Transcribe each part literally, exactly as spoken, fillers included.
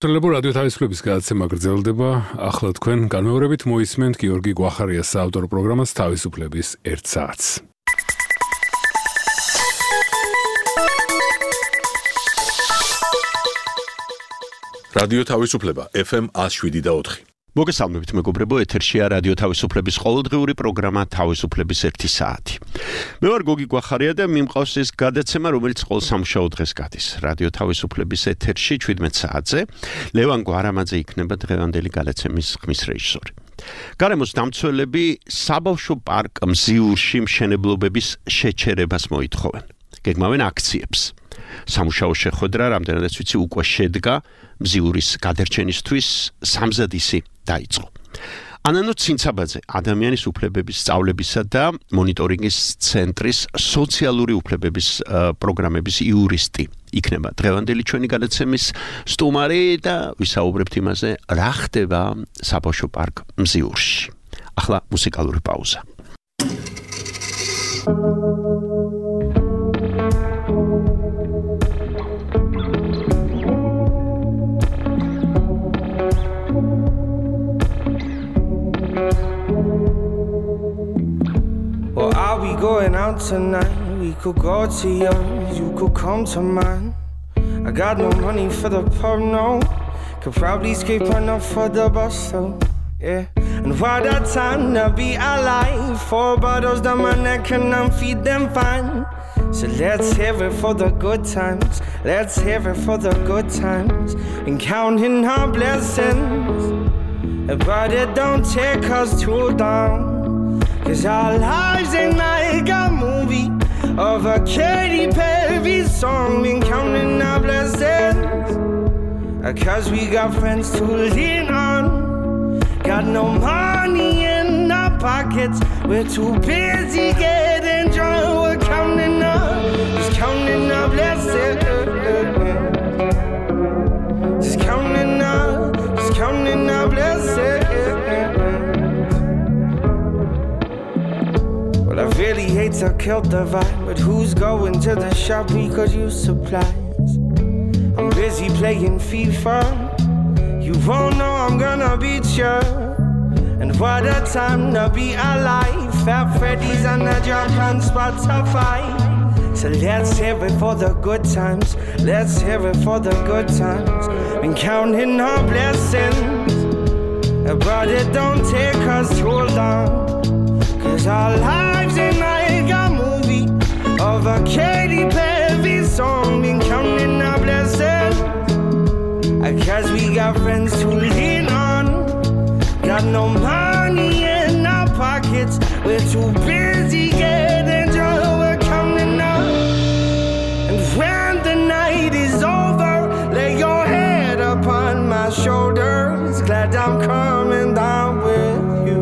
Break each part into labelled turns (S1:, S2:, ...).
S1: რადიო თავისუფლების გადაცემა გრძელდება. ახლა თქვენ განმეორებით მოისმენთ გიორგი გვახარიას საავტორო პროგრამას თავისუფლების ერთ საათს.
S2: რადიო თავისუფლება ეფ ემ one oh seven point four.
S3: მოგესალმებით მეგობრებო, ეთერშია რადიო თავისუფლების ყოველდღიური პროგრამა თავისუფლების ერთი საათი. მე ვარ გოგი გვახარია და მიმყავს ეს გადაცემა, რომელიც ყოველ სამუშაო დღეს გადის. რადიო თავისუფლების ეთერში შვიდმეტ საათზე ლევან გვარამაძე იქნება დღევანდელი გადაცემის ხმის რეჟისორი. გარემოს დამცველები საბავშვო პარკ მზიურში მშენებლობების შეჩერებას მოითხოვენ. გეგმავენ აქციებს. სამუშაო შეხვედრა, რამდენადაც ვიცი, უკვე შედგა მზიურის გადარჩენისთვის სამზადისი დაიწყო. ანანო ცინცაბაძე, ადამიანის უფლებების სწავლებისა და მონიტორინგის ცენტრის სოციალური უფლებების პროგრამების იურისტი იქნება დღევანდელი ჩვენი გადაცემის სტუმარი და ვისაუბრებთ იმაზე, რა ხდება საბავშვო პარკ მზიურში. ახლა მუსიკალური პაუზა.
S4: Are we going out tonight? We could go to yours, you could come to mine. I got no money for the pub, no. Could probably scrape enough for the bus, though. Yeah. And for that time to be alive, four bottles down my neck and I'm feed them fine. So let's hear it for the good times. Let's hear it for the good times. And counting our blessings, but it don't take us too long. Cause our lives ain't like a movie of a Katy Perry song. Been counting our blessings, cause we got friends to lean on. Got no money in our pockets, we're too busy getting drunk. We're counting up, just counting our blessings. Just counting up, just counting our blessings. I really hate to kill the vibe, but who's going to the shop? We could use supplies. I'm busy playing FIFA. You won't know I'm gonna beat you. And what a time to be alive. Fat Freddy's on the drop on Spotify. So let's hear it for the good times. Let's hear it for the good times. Been counting our blessings, but it don't take us too long. Cause our lives ain't like a movie of a Katy Perry song. Been counting our blessings, cause we got friends to lean on. Got no money in our pockets, we're too busy getting drunk. We're counting up, and when the night is over, lay your head upon my shoulders. Glad I'm coming down with you.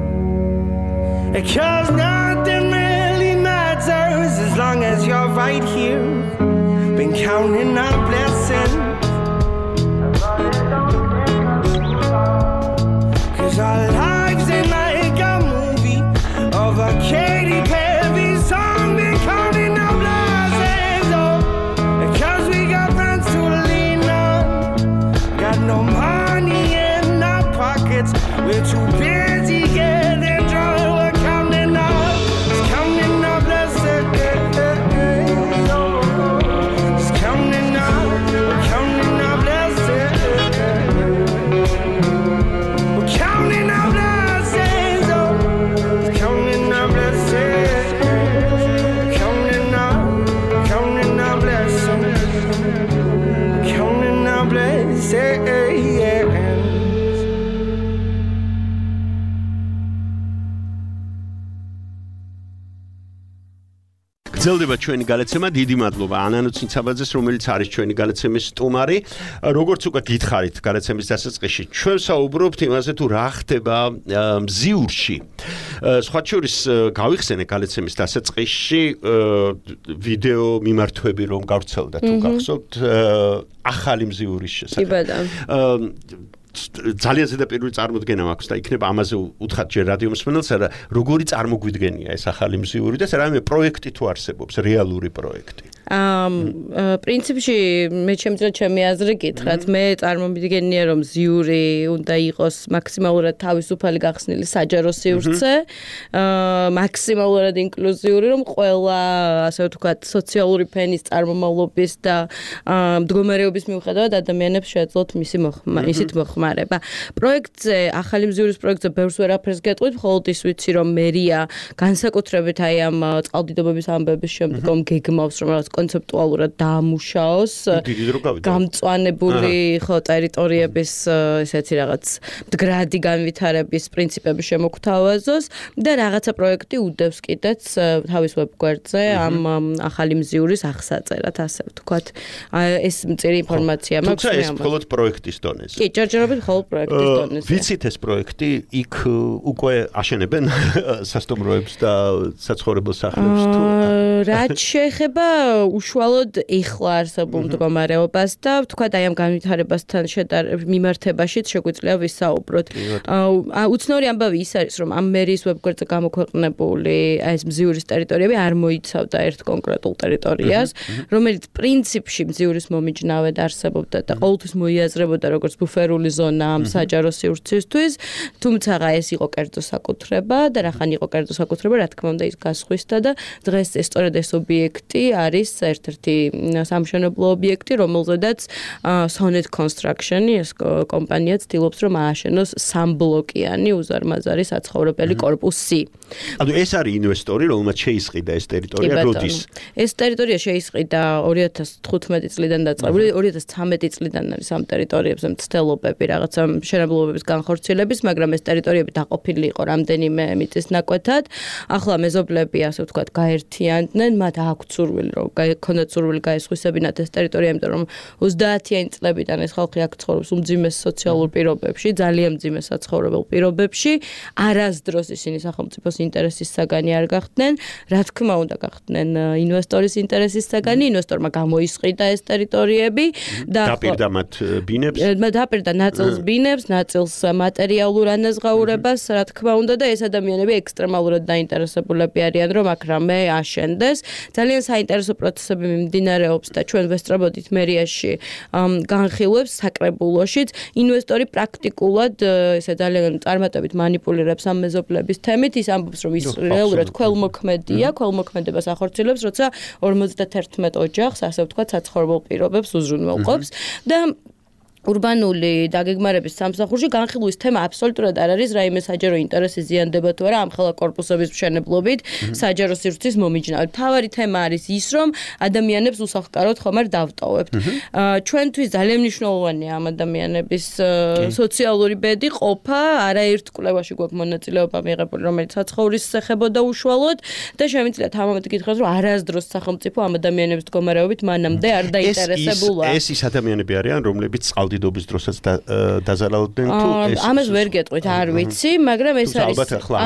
S4: Cause nothing really matters as long as you're right here. Been counting our blessings, cause our lives ain't like a movie of a Katy Perry song. Been counting our blessings, oh, cause we got friends to lean on. Got no money in our pockets, we're too busy getting drunk.
S3: გრძელდება ჩვენი გადაცემა. დიდი მადლობა ანანო ცინცაბაძეს, რომელიც არის ჩვენი გადაცემის სტუმარი. როგორც უკვე გითხარით გადაცემის დასაწყისში, ჩვენ საუბრობთ იმაზე, თუ რა ხდება მზიურში. სხვა შორის გავიხსენე გადაცემის დასაწყისში ვიდეო მიმართვები რომ გავრცელდა, თუ გახსოვთ, ახალი მზიურის შესახებ. ძალიან ზედაპირული წარმოდგენა მაქვს და იქნება ამაზე უთხრათ ჯერ რადიო მსმენელს, რა როგორი წარმოგვიდგენია ეს ახალი მზიური და რაიმე პროექტი თუ არსებობს, რეალური პროექტი.
S5: ამ პრინციპში მე ჩემთვის ჩემი აზრი გითხრათ, მე წარმომიდგენია რომ მზიური უნდა იყოს მაქსიმალურად თავისუფალი გახსნილი საჯარო სივრცე, მაქსიმალურად ინკლუზიური, რომ ყველა ასე ვთქვათ სოციალური ფენის წარმომავლობის და მდგომარეობის მიუხედავად ადამიანებს შეეძლოთ მისი ისით მოხმარება. პროექტზე, ახალი მზიურის პროექტზე ბევრს ვერაფერს გეტყვით, მხოლოდ ის ვიცი რომ მერია განსაკუთრებით აი ამ წყალდიდობების ამბების შემდგომ გეგმავს რომ რაღაც კონცეპტუალურად დაამუშაოს გამწვანებული ხო ტერიტორიების ესეთი რაღაც მდგრადი განვითარების პრინციპები შემოგთავაზოს და რაღაცა პროექტი უდევს კიდეც თავის ვებგვერდზე ამ ახალი მზიურის აღსაწერად, ასე ვთქვათ. ეს მწირი ინფორმაცია მაქვს.
S3: თუმცა ეს მხოლოდ პროექტის დონეზე.
S5: კი, ჯერჯერობით მხოლოდ პროექტის დონეზე.
S3: ვიცით ეს პროექტი იქ უკვე აშენებენ სასტუმროებს და საცხოვრებელ სახლებს თუ
S5: რაც შეეხება უშუალოდ ეხლა არსებულ მდგომარეობას და ვთქვათ აი ამ განვითარებასთან მიმართებაშიც შეგვიძლია ვისაუბროთ. უცნაური ამბავი ის არის, რომ ამ მერიის ვებგვერდზე გამოქვეყნებული ეს მზიურის ტერიტორიები არ მოიცავდა ერთ კონკრეტულ ტერიტორიას, რომელიც პრინციპში მზიურის მომიჯნავედ არსებობდა და ყოველთვის მოიაზრებოდა როგორც ბუფერული ზონა ამ საჯარო სივრცისთვის, თუმცა ეს იყო კერძო საკუთრება და რახან იყო კერძო საკუთრება, რა თქმა უნდა ის გასხვისდა და დღეს ეს სწორედ ეს ობიექტი არის ერთ-ერთი სამშენებლო ობიექტი, რომელზედაც Sonnet Construction ეს კომპანია ცდილობს რომ ააშენოს სამბლოკიანი უზარმაზარი საცხოვრებელი კორპუსი.
S3: ანუ ეს არის ინვესტორი, რომელმაც შეისყიდა ეს ტერიტორია როდის?
S5: ეს ტერიტორია შეისყიდა ორი ათას თხუთმეტი წლიდან დაწყებული, ორი ათას ცხრამეტი წლიდან არის ამ ტერიტორიებზე მცდელობები რაღაცა მშენებლობების განხორციელების, მაგრამ ეს ტერიტორიები დაყოფილი იყო რამდენიმე მიწის ნაკვეთად. ახლა მეზობლები, ასე ვთქვათ, გაერთიანდნენ, მათ აქვთ სურვილი, რომ გქონდათ სურვილი გაესხვისებინათ ეს ტერიტორია, იმიტომ რომ ოცდაათიანი წლებიდან ეს ხალხი აქ ცხოვრობს უმძიმეს სოციალურ პირობებში, ძალიან მძიმე საცხოვრებელ პირობებში. არასდროს ისინი სახელმწიფოს ინტერესის საგანი არ გახდნენ, რა თქმა უნდა გახდნენ ინვესტორის ინტერესის საგანი, ინვესტორმა გამოისყიდა ეს ტერიტორიები და
S3: დაპირდა მათ ბინებს.
S5: დაპირდა ნაწილს ბინებს, ნაწილს მატერიალურ ანაზღაურებას, რა თქმა უნდა და ეს ადამიანები ექსტრემალურად დაინტერესებულები არიან, რომ აქ რამე აშენდეს. ძალიან საინტერესო პროცესები მიმდინარეობს და ჩვენ ვესწრებოდით მერიაში განხილვებს საკრებულოშიც. ინვესტორი პრაქტიკულად ესე ძალიან წარმატებით манипуლირებს ამ მეზობლების თემით, ის ამბობს, რომ ის რეალურად ქველმოქმედია, ქველმოქმედებას ახორციელებს, როცა ორმოცდაერთმეტ ოჯახს, ასე ვთქვათ, საცხოვრებელ პირობებს უზრუნველყოფს და ურბანული დაგეგმარების სამსახურში განხილვის თემა აბსოლუტურად არ არის რაიმე საჯარო ინტერესი ზიანდება თუ არა ამ ხელა კორპუსების მშენებლობით საჯარო სივრცის მომიჯნავად. მთავარი თემა არის ის, რომ ადამიანებს უსახლკაროდ ხომ არ დავტოვებთ. ჩვენთვის ძალიან მნიშვნელოვანია ამ ადამიანების სოციალური ბედი ყოფა, არაერთ კვლევაში გვაქვს მონაწილეობა მიღებული, რომელიც საცხოვრისს ეხებოდა უშუალოდ და შემიძლია თამამად გითხრათ, რომ არასდროს სახელმწიფო ამ ადამიანების მდგომარეობით მანამდე არ დაინტერესებულა.
S3: ეს ის ადამიანები არიან, რომლებიც წყალდიდობის დროსაც დაზარალდნენ თუ ეს
S5: ამას ვერ გეტყვით, არ ვიცი, მაგრამ ეს არის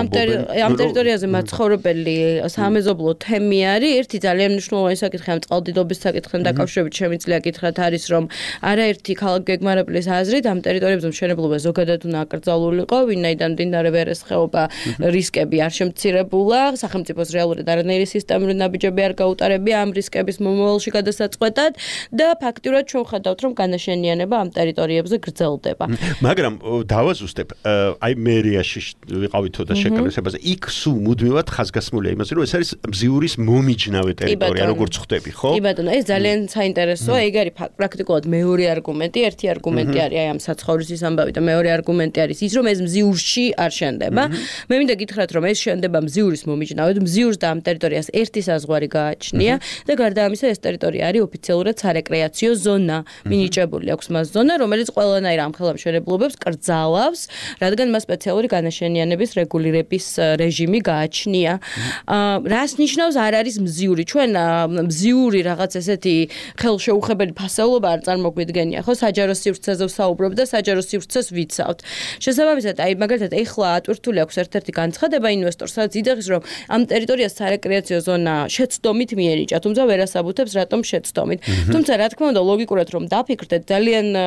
S5: ამ ტერიტორიაზე მაცხოვრებელი სამეზობლო თემი არის. ერთი ძალიან მნიშვნელოვანი საკითხი ამ წყალდიდობის საკითხთან დაკავშირებით შემიძლია გითხრათ არის, რომ არაერთი ქალაქგეგმარებლის აზრით ამ ტერიტორიებზე მშენებლობა ზოგადად უნდა აკრძალულიყო, ვინაიდან მდინარე ვერეს ხეობა რისკები არ შემცირებულა, სახელმწიფოს რეალურად არანაირი სისტემური ნაბიჯები არ გაუტარებია ამ რისკების მომავალში გადასაწყვეტად და ფაქტიურად ჩვენ ხედავთ, რომ განაშენიანება ამ ტერიტორიებზე გრძელდება.
S3: მაგრამ დავაზუსტებ, აი მერიაში ვიყავითო და შეკრებასებაზე, იქ სულ მუდმივად ხაზგასმულია იმაზე, რომ ეს არის მზიურის მომიჯნავე ტერიტორია, როგორც ხვდები, ხო?
S5: კი ბატონო, ეს ძალიან საინტერესოა, ეგ არის პრაქტიკულად მეორე არგუმენტი, ერთი არგუმენტი არის აი ამ საცხოვრისის ამბავი და მეორე არგუმენტი არის ის, რომ ეს მზიურში არ შენდება. მე მინდა გითხრათ, რომ ეს შენდება მზიურის მომიჯნავედ, მზიურს და ამ ტერიტორიას ერთი საზღვარი გააჩნია და გარდა ამისა ეს ტერიტორია არის ოფიციალურად სარეკრეაციო ზონა, მინიჭებული აქვს მას ზონა, რომელიც ყველანაირ ამხელა მშენებლობებს კრძალავს, რადგან მას სპეციალური განაშენიანების რეგულირების რეჟიმი გააჩნია. რას ნიშნავს არ არის მზიური? ჩვენ მზიური რაღაც ესეთი ხელშეუხებელი ფასეულობა არ წარმოგვიდგენია, ხო? საჯარო სივრცეზე ვსაუბრობ და საჯარო სივრცეს ვიცავთ. შესაბამისად, აი მაგალითად, ეხლა ატვირთული აქვს ერთ-ერთი განცხადება ინვესტორს, სადაც იდეღის, რომ ამ ტერიტორიას სარეკრეაციო ზონა შეცდომით მიენიჭა, თუმცა ვერ ასაბუთებს რატომ შეცდომით. თუმცა რა თქმა უნდა, ლოგიკურად რომ დაფიქრდეთ, ძალიან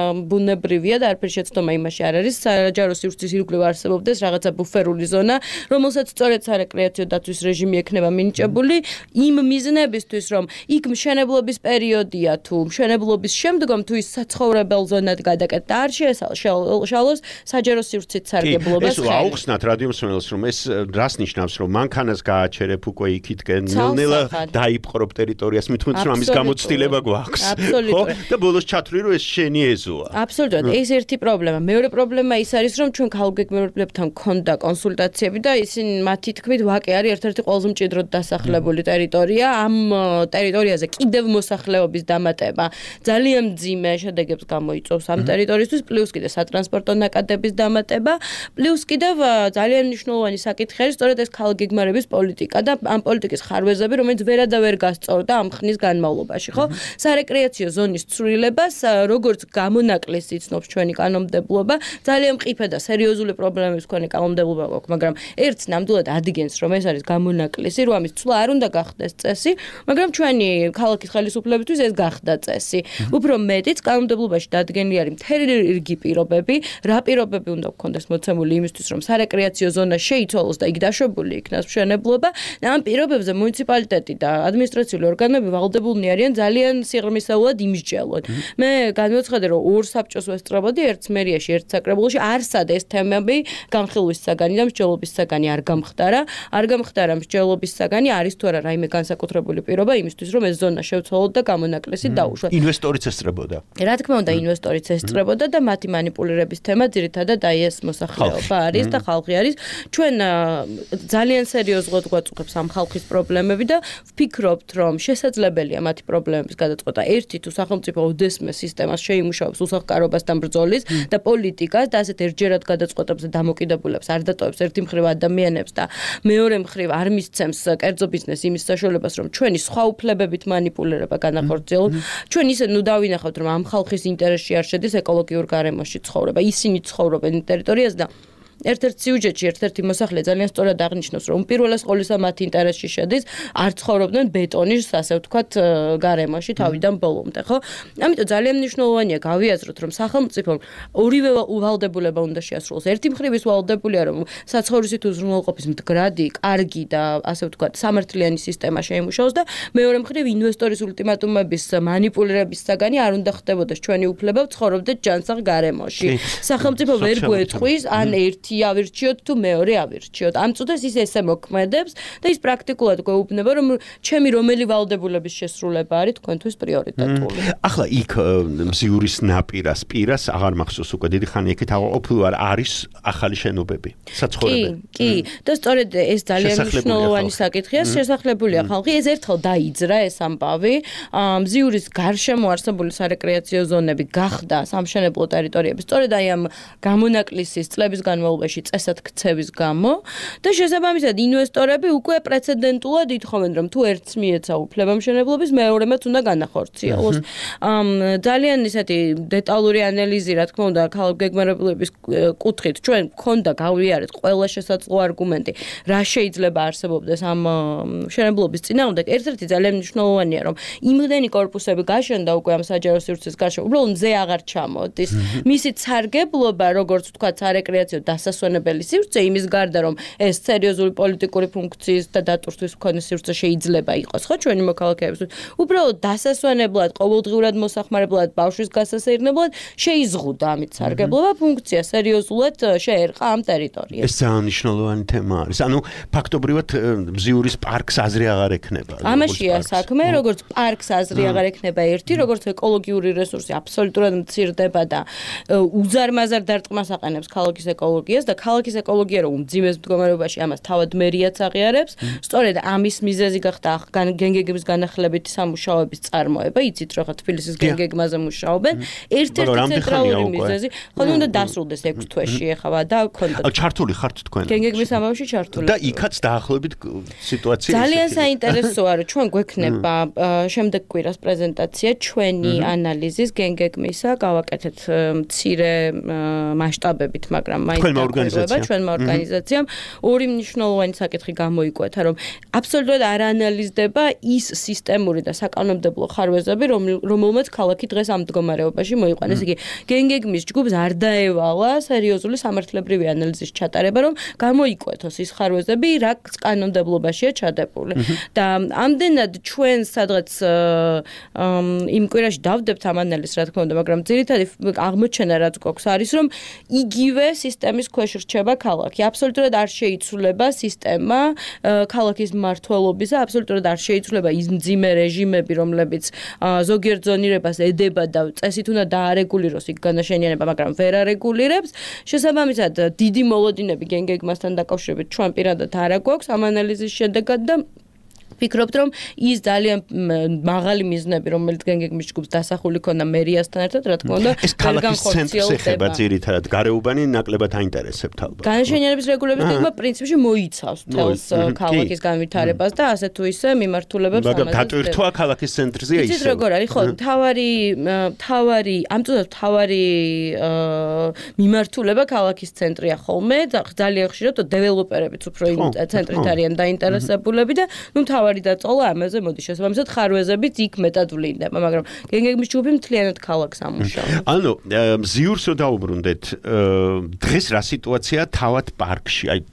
S5: ბუნებრივია და არაფერი შეცდომა იმაში არ არის. საჯარო სივრცის ირგვლივ არსებობდეს რაღაცა ბუფერული ზონა, რომელსაც სწორედ სარეკრეაციო დაცვის რეჟიმი ექნება მინიჭებული იმ მიზნებისთვის, რომ იქ მშენებლობის პერიოდია თუ მშენებლობის შემდგომ თუ ის საცხოვრებელ ზონად გადაკეთდა არ შეესალოს საჯარო სივრცით სარგებლობას.
S3: ეს აუხსნათ რადიო მსმენელს, რომ ეს რას ნიშნავს, რომ მანქანას გააჩერებ უკვე იქითკენ ნელ-ნელა დაიპყრობ ტერიტორიას, მithumetes რომ ამის გამოცდილება გვაქვს. ხო? და ბოლოს ჩათვლი რომ ეს შენი ეზოა.
S5: აბსოლუტურად. ეს ერთი პრობლემა. მეორე პრობლემა ის არის, რომ ჩვენ ქალგეგმარებლებთან გქონდა კონსულტაციები და ისინი მათი თქმით ვაკე არის ერთ-ერთი ყველაზე მჭიდროდ დასახლებული ტერიტორია. ამ ტერიტორიაზე კიდევ მოსახლეობის დამატება ძალიან მძიმე შედეგებს გამოიწვევს ამ ტერიტორიისთვის, პლუს კიდე სატრანსპორტო ნაკადების დამატება, პლუს კიდევ ძალიან მნიშვნელოვანი საკითხი არის სწორედ ეს ქალგეგმარების პოლიტიკა და ამ პოლიტიკის ხარვეზები, რომელიც ვერადავერ გასწორდა ამ ხნის განმავლობაში, ხო? სარეკრეაციო ზონის ცვლილებას, როგორც გამონაკლისს იცნობს ჩვენი კანონმდებლობა, ძალიან მყიფე და სერიოზული პრობლემების მქონე კანონმდებლობა გვაქვს, მაგრამ ერთს ნამდვილად ადგენს, რომ ეს არის გამონაკლისი, რომ ამის ცვლა არ უნდა გახდეს წესი, მაგრამ ჩვენი ქალაქის ხელისუფლებისთვის ეს გახდა წესი. უფრო მეტიც კანონმდებლობაში დადგენილი არის მთელი რიგი პირობები, რა პირობები უნდა გქონდეს მოცემული იმისთვის, რომ სარეკრეაციო ზონა შეიცვალოს და იქ დაშვებული იქნას მშენებლობა, და ამ პირობებზე მუნიციპალიტეტი და ადმინისტრაციული ორგანოები ვალდებულნი არიან ძალიან სიღრმისეულად იმსჯელონ. მე განვაცხადე, რომ ორ საბჭოს ვესწრებოდი, ერთს მერიაში, ერთს საკრებულოში, არსად ეს თემები განხილვის საგანი და მსჯელობის საგანი არ გამხდარა, არ გამხდარა მსჯელობის საგანი, არის თუ არა რაიმე განსაკუთრებული პირობა იმისთვის, რომ ეს ზონა შევცვალოთ და გამონაკლისი დაუშვათ.
S3: ინვესტორიც ესწრებოდა.
S5: რა თქმა უნდა, ინვესტორიც ესწრებოდა და მათი манипуლირების თემა ძირითადად აი ეს მოსახლეობა არის და ხალხი არის. ჩვენ ძალიან სერიოზულად გვაწუხებს ამ ხალხის პრობლემები და ვფიქრობთ, რომ შესაძლებელია მათი პრობლემების გადაწყვეტა. ერთი თუ სახელმწიფო ოდესმე სისტემას შეიმუშავებს უსახლკარობასთან ბრძოლის და პოლიტიკას და ასეთ ერთჯერად გადაწყვეტებზე დამოკიდებულებს არ დატოვებს ერთი მხრივ ადამიანებს და მეორე მხრივ არ მისცემს კერძო ბიზნეს იმის საშუალებას, რომ ჩვენი სხვა უფლებებით манипуლირება განახორციელოს. ჩვენ ისე ნუ დავინახავთ, რომ ამ ხალხის ინტერესში არ შედის ეკოლოგიურ გარემოში ცხოვრება. ისინი ცხოვრობენ ტერიტორიაზე და ერთ-ერთ სიუჟეტში ერთ-ერთი მოსახლე ძალიან სწორად აღნიშნავს, რომ პირველას ყოვლისა მათ ინტერესში შედის არ ცხოვრობდნენ ბეტონის, ასე ვთქვათ, გარემოში თავიდან ბოლომდე, ხო? ამიტომ ძალიან მნიშვნელოვანია გავიაზროთ, რომ სახელმწიფომ ორივე ვალდებულება უნდა შეასრულოს. ერთი მხრივ ის ვალდებულია, რომ საცხოვრისით უზრუნველყოფის მდგრადი, კარგი და ასე ვთქვათ, სამართლიანი სისტემა შეიმუშაოს და მეორე მხრივ ინვესტორის ულტიმატუმების манипуლირების საგანი არ უნდა ხდებოდეს ჩვენი უფლება ვცხოვრობდეთ ჯანსაღ გარემოში. სახელმწიფო ვერ გვეტყვის ან ერთ ავირჩიოთ თუ მეორე ავირჩიოთ. ამ წუთას ის ესე მოქმედებს და ის პრაქტიკულად გვეუბნება, რომ ჩემი რომელი ვალდებულების შესრულება არის თქვენთვის პრიორიტეტული.
S3: ახლა იქ მზიურის ნაპირას, პირას აღარ მახსოვს უკვე დიდი ხანი იქით აღყოფილი არ არის ახალი შენობები, საცხოვრებელი.
S5: კი, კი, და სწორედ ეს ძალიან მნიშვნელოვანი საკითხია, შესახლებულია ხალხი. ეს ერთხელ დაიძრა ეს ამბავი. მზიურის გარშემო არსებული სარეკრეაციო ზონები გახდა სამშენებლო ტერიტორიები. სწორედ აი ამ გამონაკლისის წლების განმავლობაში წესად ქცევის გამო და შესაბამისად ინვესტორები უკვე პრეცედენტულად ითხოვენ, რომ თუ ერთს მიეცა უფლება მშენებლობის, მეორემაც უნდა განახორციელოს. ძალიან ისეთი დეტალური ანალიზი, რა თქმა უნდა, ქალგეგმარებების კუთხით ჩვენ გქონდა გავიარეთ ყველა შესაძლო არგუმენტი, რა შეიძლება არსებობდეს ამ მშენებლობის წინააღმდეგ. ერთ-ერთი ძალიან მნიშვნელოვანია, რომ იმდენი კორპუსები გაშენდა უკვე ამ საჯარო სივრცის გარშემო, უბრალოდ მზე აღარ ჩამოდის. მისით სარგებლობა, როგორც ვთქვათ, სარეკრეაციო დასასვენებელი სივრცე, იმის გარდა, რომ ეს სერიოზული პოლიტიკური ფუნქციის და დატვირთვის მქონე სივრცე შეიძლება იყოს, ხო, ჩვენი მოქალაქეებისთვის. უბრალოდ დასასვენებლად, ყოველდღიურად მოსახმარებლად, ბავშვის გასასეირნებლად შეიზღუდა ამით სარგებლობა, ფუნქცია სერიოზულად შეერყა ამ ტერიტორიას.
S3: ეს ძალიან მნიშვნელოვანი თემა არის. ანუ ფაქტობრივად მზიურის პარკს აზრი აღარ ექნება.
S5: ამაშია საქმე, როგორც პარკს აზრი აღარ ექნება ერთი, როგორც ეკოლოგიური რესურსი აბსოლუტურად მცირდება და უზარმაზარ დარტყმას აყენებს ქალაქის ეკოლოგიას და ქალაქის ეკოლოგია რომ მძიმეს მდგომარეობაში ამას თავად მერიაც აღიარებს. სწორედ ამის მიზეზი გახდა გენგეგების განახლებითი სამუშაოების წარმოება. იცით რა თბილისის გენგეგმაზე მუშაობენ. ერთ-ერთი ცენტრალური მიზეზი, ხო უნდა დასრულდეს ექვს თვეში ეხლა და ქონდა.
S3: ჩართული ხართ თქვენ.
S5: გენგეგების ამბავში ჩართული.
S3: და იქაც დაახლოებით სიტუაცია
S5: ძალიან საინტერესოა, რომ ჩვენ გვექნება შემდეგ კვირას პრეზენტაცია ჩვენი ანალიზის გენგეგმისა, გავაკეთეთ მცირე მასშტაბებით, მაგრამ მაინც
S3: ორგანიზაციამ
S5: ჩვენმა ორგანიზაციამ ორი მნიშვნელოვანი საკითხი გამოიკვეთა, რომ აბსოლუტურად არ აანალიზდება ის სისტემური და საკანონმდებლო ხარვეზები, რომელმაც ქალაქი დღეს ამ მდგომარეობაში მოიყვანეს. იგი გენგეგმის ჯგუფს არ დაევალა სერიოზული სამართლებრივი ანალიზის ჩატარება, რომ გამოიკვეთოს ის ხარვეზები, რა კანონმდებლობაშია ჩადებული. და ამდენად ჩვენ სადღაც იმ კვირაში დავდებთ ამ ანალიზს, რა თქმა უნდა, მაგრამ ძირითადი აღმოჩენა რაც გვაქვს არის, რომ იგივე სისტემის ქვეშ რჩება ქალაქი. აბსოლუტურად არ შეიცვლება სისტემა ქალაქის მმართველობისა, აბსოლუტურად არ შეიცვლება ის მძიმე რეჟიმები, რომლებიც ზოგიერთ ზონირებას ედება და წესით უნდა დაარეგულიროს იქ განაშენიანება, მაგრამ ვერ არეგულირებს. შესაბამისად, დიდი მოლოდინები გენგეგმასთან დაკავშირებით ჩვენ პირადად არ აგვაქვს ამ ანალიზის შედეგად და ვფიქრობთ, რომ ის ძალიან მაღალი მიზნები, რომელიც გენგეგმის ჯგუფს დასახული ქონდა მერიასთან ერთად, რა თქმა უნდა,
S3: ეს ქალაქის ცენტრს ეხება ძირითადად, გარეუბანი ნაკლებად აინტერესებთ ალბათ.
S5: განაშენიანების რეგულების გეგმა პრინციპში მოიცავს თელს ქალაქის განვითარებას და ასე თუ ისე მიმართულებებს ამაზე.
S3: მაგრამ დატვირთვა ქალაქის ცენტრზეა ისე.
S5: იცით როგორ არის, ხო, თავარი თავარი, ამ წუთას თავარი მიმართულება ქალაქის ცენტრია ხოლმე, ძალიან ხშირად დეველოპერებიც უფრო იმ ცენტრით არიან დაინტერესებულები და ნუ თავარი დაწოლა ამაზე მოდი შესაბამისად ხარვეზებით იქ მეტად ვლინდება, მაგრამ გენგეგმის ჯგუფი მთლიანად ქალაქს ამუშავებს.
S3: ანუ მზიურს რო დაუბრუნდეთ, დღეს რა სიტუაციაა თავად პარკში? აი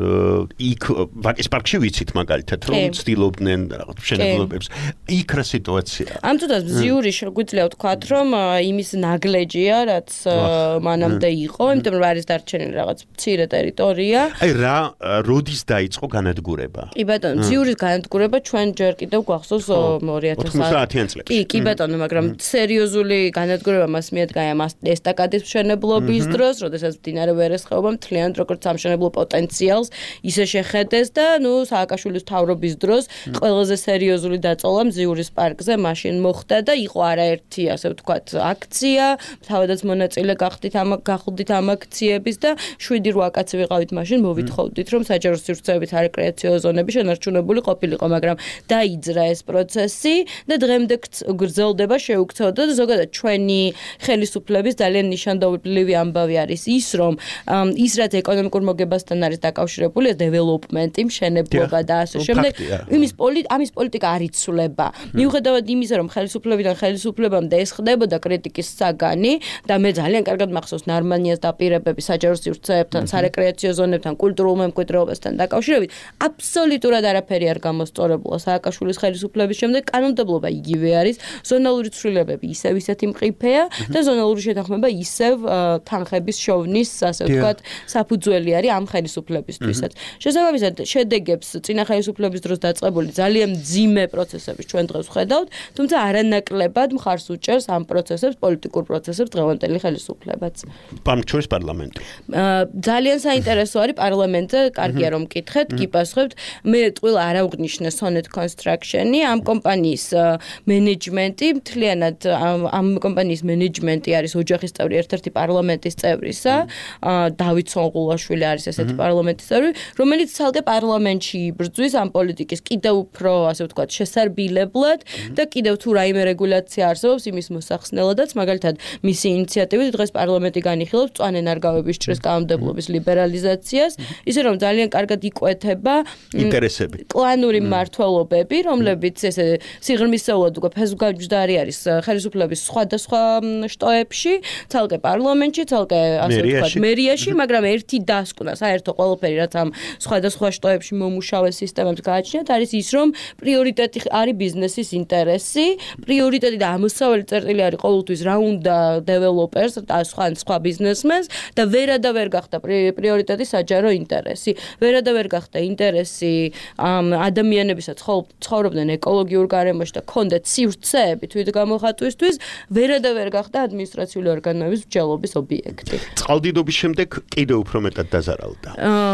S3: იქ ვაკის პარკში ვიცით მაგალითად, რომ ცდილობდნენ რაღაც მშენებლობებს. იქ რა სიტუაციაა?
S5: ამ წუთას მზიური შეგვიძლია ვთქვათ, რომ იმის ნაგლეჯია, რაც მანამდე იყო, იმიტომ რომ არის დარჩენილი რაღაც მცირე ტერიტორია.
S3: აი რა როდის დაიწყო განადგურება?
S5: კი ბატონო, მზიურის განადგურება ჩვენ ჯერ კიდევ გვახსოვს ორი ათას
S3: ოცდაათიან წლებში.
S5: კი, კი ბატონო, მაგრამ სერიოზული განადგურება მას მიადგა ესტაკადის მშენებლობის დროს, როდესაც მდინარე ვერესხეობა მთლიანად როგორც სამშენებლო პოტენციალს ისე შეხედეს და ნუ სააკაშვილის მთავრობის დროს ყველაზე სერიოზული დაწოლა მზიურის პარკზე მაშინ მოხდა და იყო არაერთი, ასე ვთქვათ, აქცია, თავადაც მონაწილე გახდით ამ გახდით ამ აქციების და შვიდი რვა კაცი ვიყავით მაშინ მოვითხოვდით, რომ საჯარო სივრცეებით არეკრეაციო ზონები შენარჩუნებული ყოფილიყო, მაგრამ დაიძრა ეს პროცესი და დღემდე გრძელდება, შეუქცევდა და ზოგადად ჩვენი ხელისუფლების ძალიან ნიშანდობლივი ამბავი არის ის, რომ ის რაც ეკონომიკურ მოგებასთან არის დაკავშირებული, დეველოპმენტი, მშენებლობა და ასე შემდეგ, იმის ამის პოლიტიკა არ იცვლება. მიუხედავად იმისა, რომ ხელისუფლებიდან ხელისუფლებამდე ეს ხდებოდა კრიტიკის საგანი და მე ძალიან კარგად მახსოვს ნარმანიას დაპირებები საჯარო სივრცეებთან, სარეკრეაციო ზონებთან, კულტურულ მემკვიდრეობასთან დაკავშირებით, აბსოლუტურად არაფერი არ გამოსწორებულა სააკაშვილის ხელისუფლების შემდეგ. კანონმდებლობა იგივე არის, ზონალური ცვლილებები ისევ ისეთი მყიფეა და ზონალური შეთანხმება ისევ თანხების შოვნის, ასე ვთქვათ, საფუძველი არის ამ ხელისუფლებისთვისაც. შესაბამისად, შედეგებს წინა ხელისუფლების დროს დაწყებული ძალიან მძიმე პროცესების ჩვენ დღეს ვხედავთ, თუმცა არანაკლებად მხარს უჭერს ამ პროცესებს, პოლიტიკურ პროცესებს დღევანდელი ხელისუფლებაც.
S3: პარლამენტის პარლამენტი.
S5: ძალიან საინტერესო არის პარლამენტზე, კარგია რომ მკითხეთ, კი პასუხებთ. მე ტყუილ არ აღვნიშნე Sonet Construction-ი, ამ კომპანიის მენეჯმენტი, მთლიანად ამ კომპანიის მენეჯმენტი არის ოჯახის წევრი, ერთ-ერთი პარლამენტის წევრისა, დავით სონღულაშვილი არის ესეთი პარლამენტის წევრი, რომელიც ცალკე პარლამენტში იბრძვის ამ პოლიტიკის კიდევ უფრო, ასე ვთქვათ, შესარბილებლად და კიდევ თუ რაიმე რეგულაცია არსებობს იმის მოსახსნელადაც, მაგალითად, მისი ინიციატივით დღეს პარლამენტი განიხილავს მწვანე ნარგავების ჭრის კანონმდებლობის ლიბერალიზაციას, ისე რომ ძალიან კარგად იკვეთება
S3: ინტერესები.
S5: კლანური მმართველობები, რომლებიც ესე სიღრმისეულად უკვე ფესვგამჯდარი არის ხელისუფლების სხვადასხვა შტოებში, ცალკე პარლამენტში, ცალკე ასე ვთქვათ, მერიაში, მაგრამ ერთი დასკვნა, საერთო ყველაფერი, რაც ამ სხვადასხვა შტოებში მომუშავე სისტემებს გააჩნიათ, არის ის, რომ პრიორიტეტი არის ბიზნესის ინტერესი, პრიორიტეტი და ამოსავალი წერტილი არის ყოველთვის რა უნდა დეველოპერს და სხვა სხვა ბიზნესმენს და ვერა და ვერ გახდა პრიორიტეტი საჯარო ინტერესი. ვერა და ვერ გახდა ინტერესი ამ ადამიანებისაც ცხოვრობდნენ ეკოლოგიურ გარემოში და ჰქონდათ სივრცეები თვითგამოხატვისთვის, ვერა და ვერ გახდა ადმინისტრაციული ორგანოების მსჯელობის ობიექტი.
S3: წყალდიდობის შემდეგ კიდევ უფრო მეტად დაზარალდა.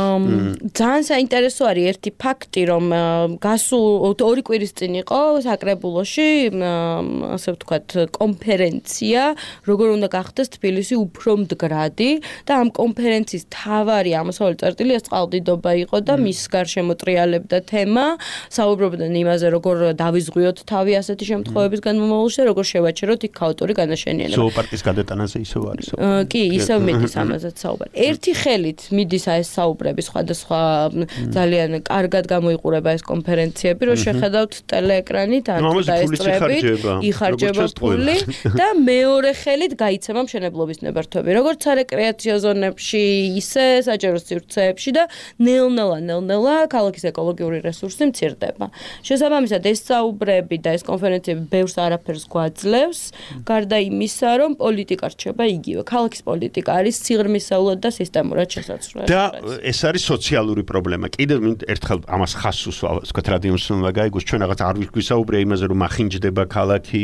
S5: ძალიან საინტერესო არის ერთი ფაქტი, რომ გასულ ორი კვირის წინ იყო საკრებულოში, ასე ვთქვათ, კონფერენცია, როგორ უნდა გახდეს თბილისი უფრო უფრო მდგრადი და ამ კონფერენციის თავარი ამოსავალი წერტილი ეს წყალდიდობა იყო და მის გარშემო ტრიალებდა თემა, საუბრობდნენ იმაზე, როგორ დავიზღვიოთ თავი ასეთი შემთხვევების განმავლობაში და როგორ შევაჩეროთ იქ ქაოტური განაშენიანება.
S3: ზოოპარკის გადატანაზე ისევ არის.
S5: კი, ისევ მიდის ამაზეც საუბარი. ერთი ხელით მიდის ეს საუბრები სხვადასხვა ძალიან კარგად გამოიყურება ეს კონფერენციები, რომ შეხედავთ ტელეეკრანით ან დაესწრებით, იხარჯება ფული და მეორე ხელით გაიცემა მშენებლობის ნებართვები, როგორც სარეკრეაციო ზონებში, ისე საჯარო სივრცეებში და ნელ-ნელა, ნელ-ნელა ქალაქის ეკოლოგიური რესურსი მცირდება. შესაბამისად, ეს საუბრები და ეს კონფერენციები ბევრს არაფერს გვაძლევს, გარდა იმისა, რომ პოლიტიკა რჩება იგივე. ქალაქის პოლიტიკა არის სიღრმისეულად და სისტემურად შესაძლებელი.
S3: და ეს არის სოციალური პრობლემა. კიდევ ერთხელ ამას ხაზს უსვავ, ვთქვათ, რადიოსუნმა გაიგოს, ჩვენ რაღაც არ ვიგვისაუბრია იმაზე, რომ ახინჯდება ქალაქი,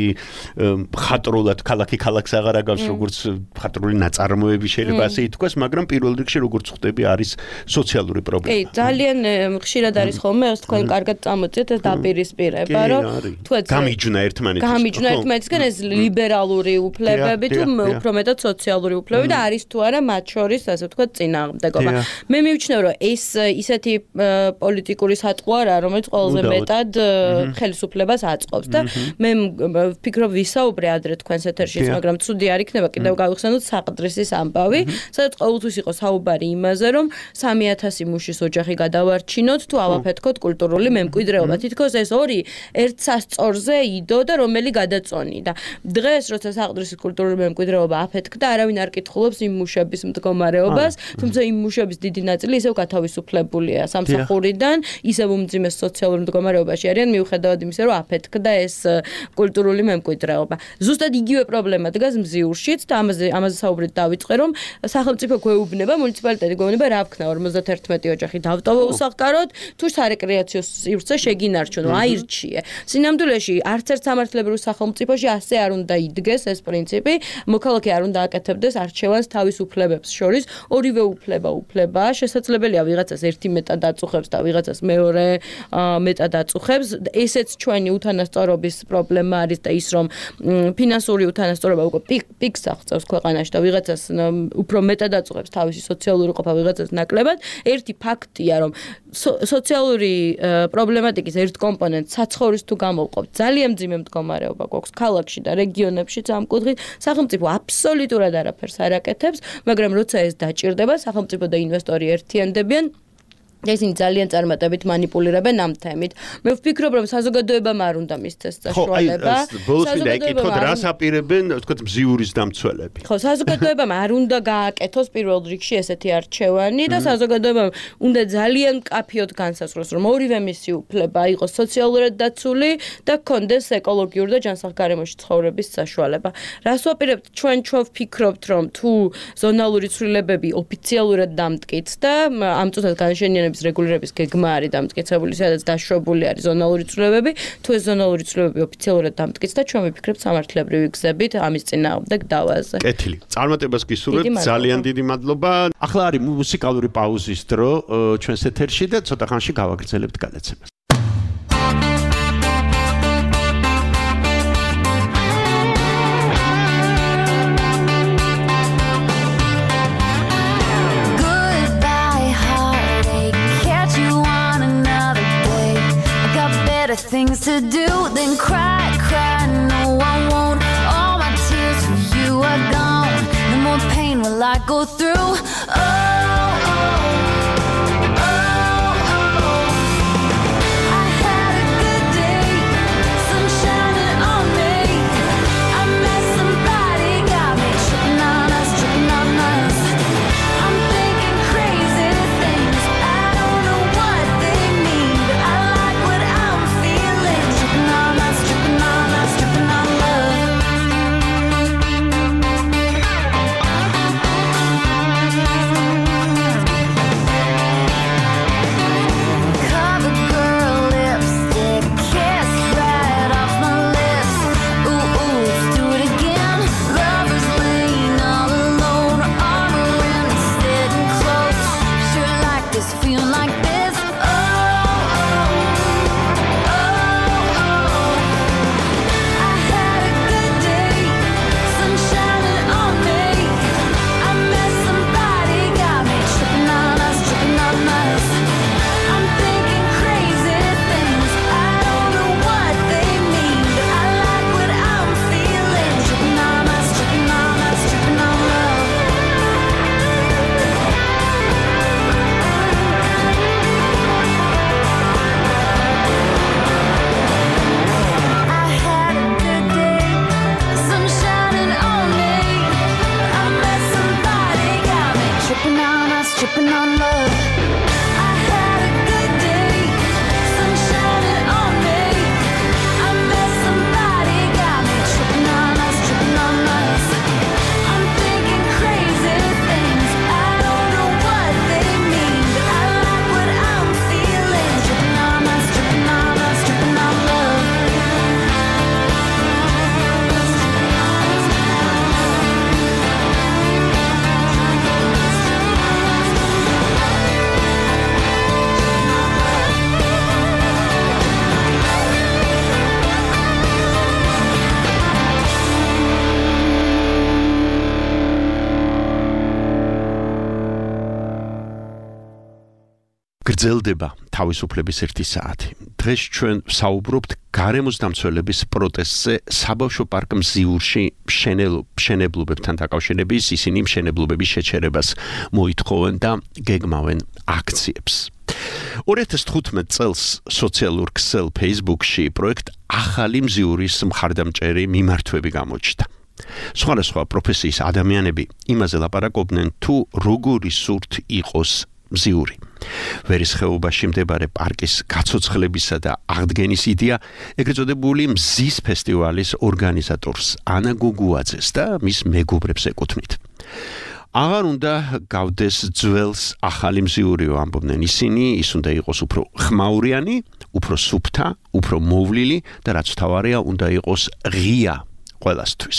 S3: ხატრულად ქალაქი ქალაქს აღარ აგავს, როგორც ხატრული ნაწარმოები შეიძლება ასე ითქვას, მაგრამ პირველ რიგში როგორც ხვდები არის სოციალური პრობლემა.
S5: კი, ძალიან ხშირად არის ხოლმე, ეს თქვენ კარგად წამოწიეთ ეს დაპირისპირება, რომ თქვენ
S3: გამიჯვნა ერთმანეთს.
S5: გამიჯვნა ერთმანეთისგან ეს ლიბერალური უფლებები თუ უფრო მეტად სოციალური უფლებები და არის თუ არა მათ შორის, ასე ვთქვათ, წინააღმდეგობა. მე მივჩნევ, რომ ეს ისეთი პოლიტიკური სატყვა არა, რომელიც ყველაზე მეტად ხელისუფლებას აწყობს და მე ვფიქრობ ვისაუბრე ადრე თქვენს ეთერშიც, მაგრამ ცუდი არ იქნება კიდევ გავიხსენოთ საყდრისის ამბავი, სადაც ყოველთვის იყო საუბარი იმაზე, რომ სამი ათასი მუშის ოჯახი გადავარჩინოთ თუ ავაფეთქოთ კულტურული მემკვიდრეობა. თითქოს ეს ორი ერთ სასწორზე იდო და რომელი გადაწონი და დღეს როცა საყდრისის კულტურული მემკვიდრეობა აფეთქდა, არავინ არ კითხულობს იმ მუშების მდგომარეობას, თუმცა იმ მუშების დიდი ნაწილი ისევ გათავისუფლებულია სამსახურიდან, ისევ უმძიმეს სოციალურ მდგომარეობაში არიან მიუხედავად იმისა, რომ აფეთქდა ეს კულტურული მემკვიდრეობა. ზუსტად იგივე პრობლემა დგას მზიურშიც და ამაზე ამაზე საუბრით დავიწყე, რომ სახელმწიფო გვეუბნება, მუნიციპალიტეტი გვეუბნება, რა ვქნა ორმოცდაერთმეტი ოჯახი დავტოვო უსახლკაროდ, თუ სარეკრეაციო სივრცე შეგინარჩუნო, აირჩიე. სინამდვილეში არც ერთ სამართლებრივ სახელმწიფოში ასე არ უნდა იდგეს ეს პრინციპი, მოქალაქე არ უნდა აკეთებდეს არჩევანს თავის უფლებებს შორის, ორივე უფლება უფლებაა, შესაძლებელია ვიღაცას ერთი მეტად აწუხებს და ვიღაცას მეორე მეტად აწუხებს. ესეც ჩვენი უთანასწორობის პრობლემა არის და ის რომ ფინანსური უთანასწორობა უკვე პიკს აღწევს ქვეყანაში და ვიღაცას უფრო მეტად აწუხებს თავისი სოციალური ყოფა ვიღაცას ნაკლებად. ერთი ფაქტია, რომ სოციალური პრობლემატიკის ერთ კომპონენტს საცხოვრის თუ გამოვყოფთ, ძალიან მძიმე მდგომარეობა გვაქვს ქალაქში და რეგიონებშიც ამ კუთხით. სახელმწიფო აბსოლუტურად არაფერს არ აკეთებს, მაგრამ როცა ეს დაჭირდება, სახელმწიფო და ინვესტორი ერთიანდებიან. ისინი ძალიან წარმატებით манипуლირებენ ამ თემით. მე ვფიქრობ, რომ საზოგადოებამ არ უნდა მისცეს საშუალება.
S3: ბოლოს მინდა ეკითხოთ, რას აპირებენ, ვთქვათ, მზიურის დამცველები.
S5: ხო, საზოგადოებამ არ უნდა გააკეთოს პირველ რიგში ესეთი არჩევანი და საზოგადოებამ უნდა ძალიან მკაფიოდ განსაზღვროს, რომ ორივე მისი უფლება იყოს სოციალურად დაცული და გქონდეს ეკოლოგიური და ჯანსაღგარემოში ცხოვრების საშუალება. რას ვაპირებთ ჩვენ ჩვენ ვფიქრობთ, რომ თუ ზონალური ცვლილებები ოფიციალურად დამტკიც და ამ წუთად განშენიანების რეგულირების გეგმა არის დამტკიცებული, სადაც დაშვებული არის ზონალური ცვლილებები, თუ ეს ზონალური ცვლილებები ოფიციალურად დამტკიცდა, ჩვენ ვიფიქრებთ სამართლებრივი გზებით ამის წინააღმდეგ დავაზე.
S3: კეთილი. წარმატებას გისურვებთ, ძალიან დიდი მადლობა. ახლა არის მუსიკალური პაუზის დრო ჩვენს ეთერში და ცოტა ხანში გავაგრძელებთ გადაცემას.
S6: Things to do, then cry, cry. No, I won't. All my tears for you are gone. No more pain will I go through. Oh, oh, oh, oh. I had a good day, sun shining on me. I met somebody, got me tripping on us, tripping on us. I'm thinking crazy things. I don't know what they mean, but I like what I'm feeling. Tripping on us, tripping on us, tripping on love. tripping on love. I had a good day, sun shining on me. I met somebody, got me tripping on us, tripping on us. I'm thinking crazy things, I don't know what they mean, but I like what I'm feeling. Tripping on us, tripping on us, tripping on love.
S3: გრძელდება თავისუფლების ერთი საათი. დღეს ჩვენ საუბრობთ გარემოს დამცველების პროტესტზე საბავშვო პარკ მზიურში მშენებლობებთან დაკავშირებით, ისინი მშენებლობების შეჩერებას მოითხოვენ და გეგმავენ აქციებს. ორი ათას თხუთმეტ წელს სოციალურ ქსელ Facebook-ში პროექტ ახალი მზიურის მხარდამჭერი მიმართვები გამოჩნდა. სხვადასხვა პროფესიის ადამიანები იმაზე ლაპარაკობდნენ, თუ როგორი სურთ იყოს მზიური. ვერის ხეობაში მდებარე პარკის გაცოცხლებისა და აღდგენის იდეა ეგრეთ წოდებული მზის ფესტივალის ორგანიზატორს ანა გუგუაძეს და მის მეგობრებს ეკუთვნით. აღარ უნდა გავდეს ძველს ახალი მზიურიო ამბობდნენ ისინი, ის უნდა იყოს უფრო ხმაურიანი, უფრო სუფთა, უფრო მოვლილი და რაც თავარია უნდა იყოს ღია ყველასთვის.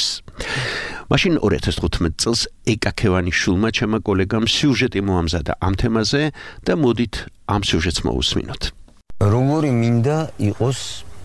S3: მაშინ ორი ათას თხუთმეტ წელს ეკა ქევანიშვილმა ჩემმა კოლეგამ სიუჟეტი მოამზადა ამ თემაზე და მოდით ამ სიუჟეტს მოусმინოთ.
S7: როგორი მინდა იყოს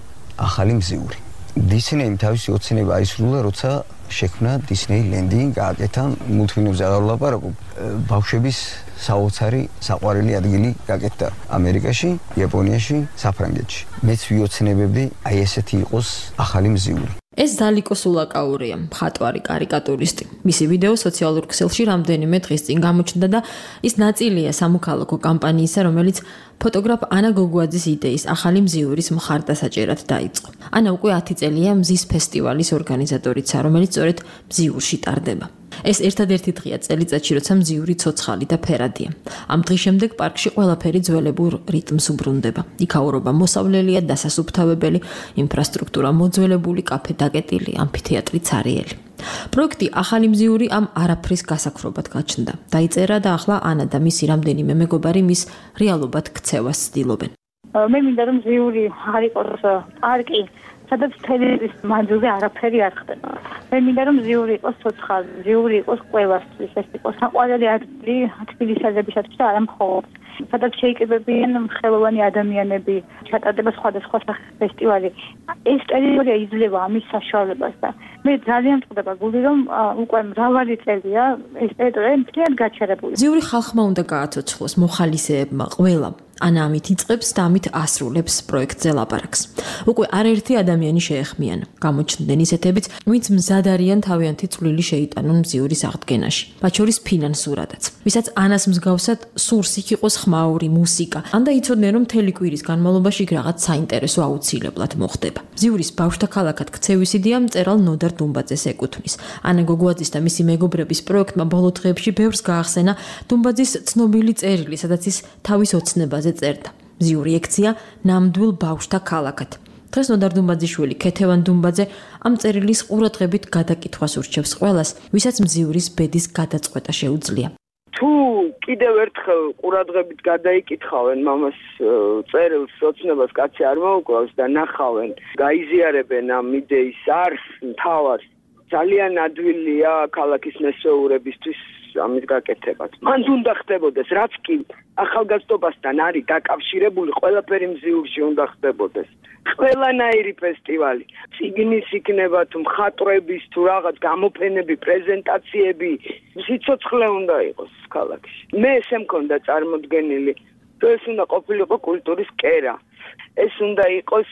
S7: ახალი მზიური. დისნეიმ თავისი ოცნება აისრულა, როცა შექმნა დისნეი ლენდი, გააკეთა მულტფილმებზე აღარ ვლაპარაკობ, ბავშვების საოცარი საყვარელი ადგილი გააკეთა ამერიკაში, იაპონიაში, საფრანგეთში. მეც ვიოცნებებდი აი ესეთი იყოს ახალი მზიური.
S8: ეს დალიკო სულაკაურია, მხატვარი, კარიკატურისტი. მისი ვიდეო სოციალურ ქსელში რამდენიმე დღის წინ გამოჩნდა და ის ნაწილია სამოქალაქო კამპანიისა, რომელიც ფოტოგრაფ ანა გოგუაძის იდეის ახალი მზიურის მხარდასაჭერად დაიწყო. ანა უკვე ათი წელია მზის ფესტივალის ორგანიზატორიცა, რომელიც სწორედ მზიურში ტარდება. ეს ერთადერთი დღეა წელიწადში, როცა მზიური ცოცხალი და ფერადია. ამ დღის შემდეგ პარკში ყველაფერი ძველებურ რიტმს უბრუნდება. იქაურობა მოსავლელია, დასასუფთავებელი, ინფრასტრუქტურა მოძველებული, კაფე დაკეტილი, ამფითეატრი ცარიელი. პროექტი ახალი მზიური ამ არაფრის გასაქრობად გაჩნდა. დაიწერა და ახლა ანა და მისი რამდენიმე მეგობარი მის რეალობად ქცევას ცდილობენ.
S9: მე მინდა რომ მზიური არ იყოს პარკი, სადაც თელევის მანძილზე არაფერი არ ხდება. მე მინდა რომ მზიური იყოს ცოცხალი, მზიური იყოს ყველასთვის, ეს იყოს საყვარელი ადგილი თბილისელებისათვის და არა მხოლოდ. სადაც შეიკრიბებიან ხელოვანი ადამიანები, ჩატარდება სხვადასხვა სახის ფესტივალი. ეს ტერიტორია იძლევა ამის საშუალებას და მე ძალიან მწყდება გული რომ უკვე მრავალი წელია ეს ტერიტორია მთლიანად გაჩერებული.
S8: მზიური ხალხმა უნდა გააცოცხლოს, მოხალისეებმა, ყველამ. ანა ამით იწყებს და ამით ასრულებს პროექტზე ლაპარაკს. უკვე არაერთი ადამიანი შეეხმიანა. გამოჩნდნენ ისეთებიც, ვინც მზად არიან თავიანთი წვლილი შეიტანონ მზიურის აღდგენაში. მათ შორის ფინანსურადაც. ვისაც ანას მსგავსად სურს იქ იყოს ხმაური, მუსიკა. ან და იცოდნენ რომ მთელი კვირის განმავლობაში იქ რაღაც საინტერესო აუცილებლად მოხდება. მზიურის ბავშვთა ქალაქად ქცევის იდეა მწერალ ნოდარ დუმბაძეს ეკუთვნის. ანა გოგუაძის და მისი მეგობრების პროექტმა ბოლო დღეებში ბევრს გაახსენა დუმბაძის ცნობილი წერილი, სადაც ის თავის ოცნებაზე წერდა. მზიური ექცია ნამდვილ ბავშვთა ქალაქად. დღეს ნოდარ დუმბაძიშვილი, ქეთევან დუმბაძე ამ წერილის ყურადღებით გადაკითხვას ურჩევს ყველას, ვისაც მზიურის ბედის გადაწყვეტა შეუძლია.
S10: თუ კიდევ ერთხელ ყურადღებით გადაიკითხავენ მამას წერილს, ოცნებას კაცი არ მოუკლავს და ნახავენ, გაიზიარებენ ამ იდეის არს, მთავარს, ძალიან ადვილია ქალაქის მესეურებისთვის ამის გაკეთებას. მან უნდა ხდებოდეს, რაც კი ახალგაზრდობასთან არის დაკავშირებული, ყველაფერი მზიურში უნდა ხდებოდეს. ყველანაირი ფესტივალი, წიგნის იქნება თუ მხატვრების თუ რაღაც გამოფენები, პრეზენტაციები, სიცოცხლე უნდა იყოს ქალაქში. მე ესე მქონდა წარმოდგენილი, თუ ეს უნდა ყოფილიყო კულტურის კერა. ეს უნდა იყოს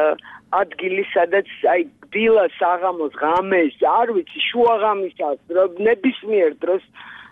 S10: ადგილი, სადაც აი დილას, საღამოს, ღამეს, არ ვიცი, შუაღამისას, ნებისმიერ დროს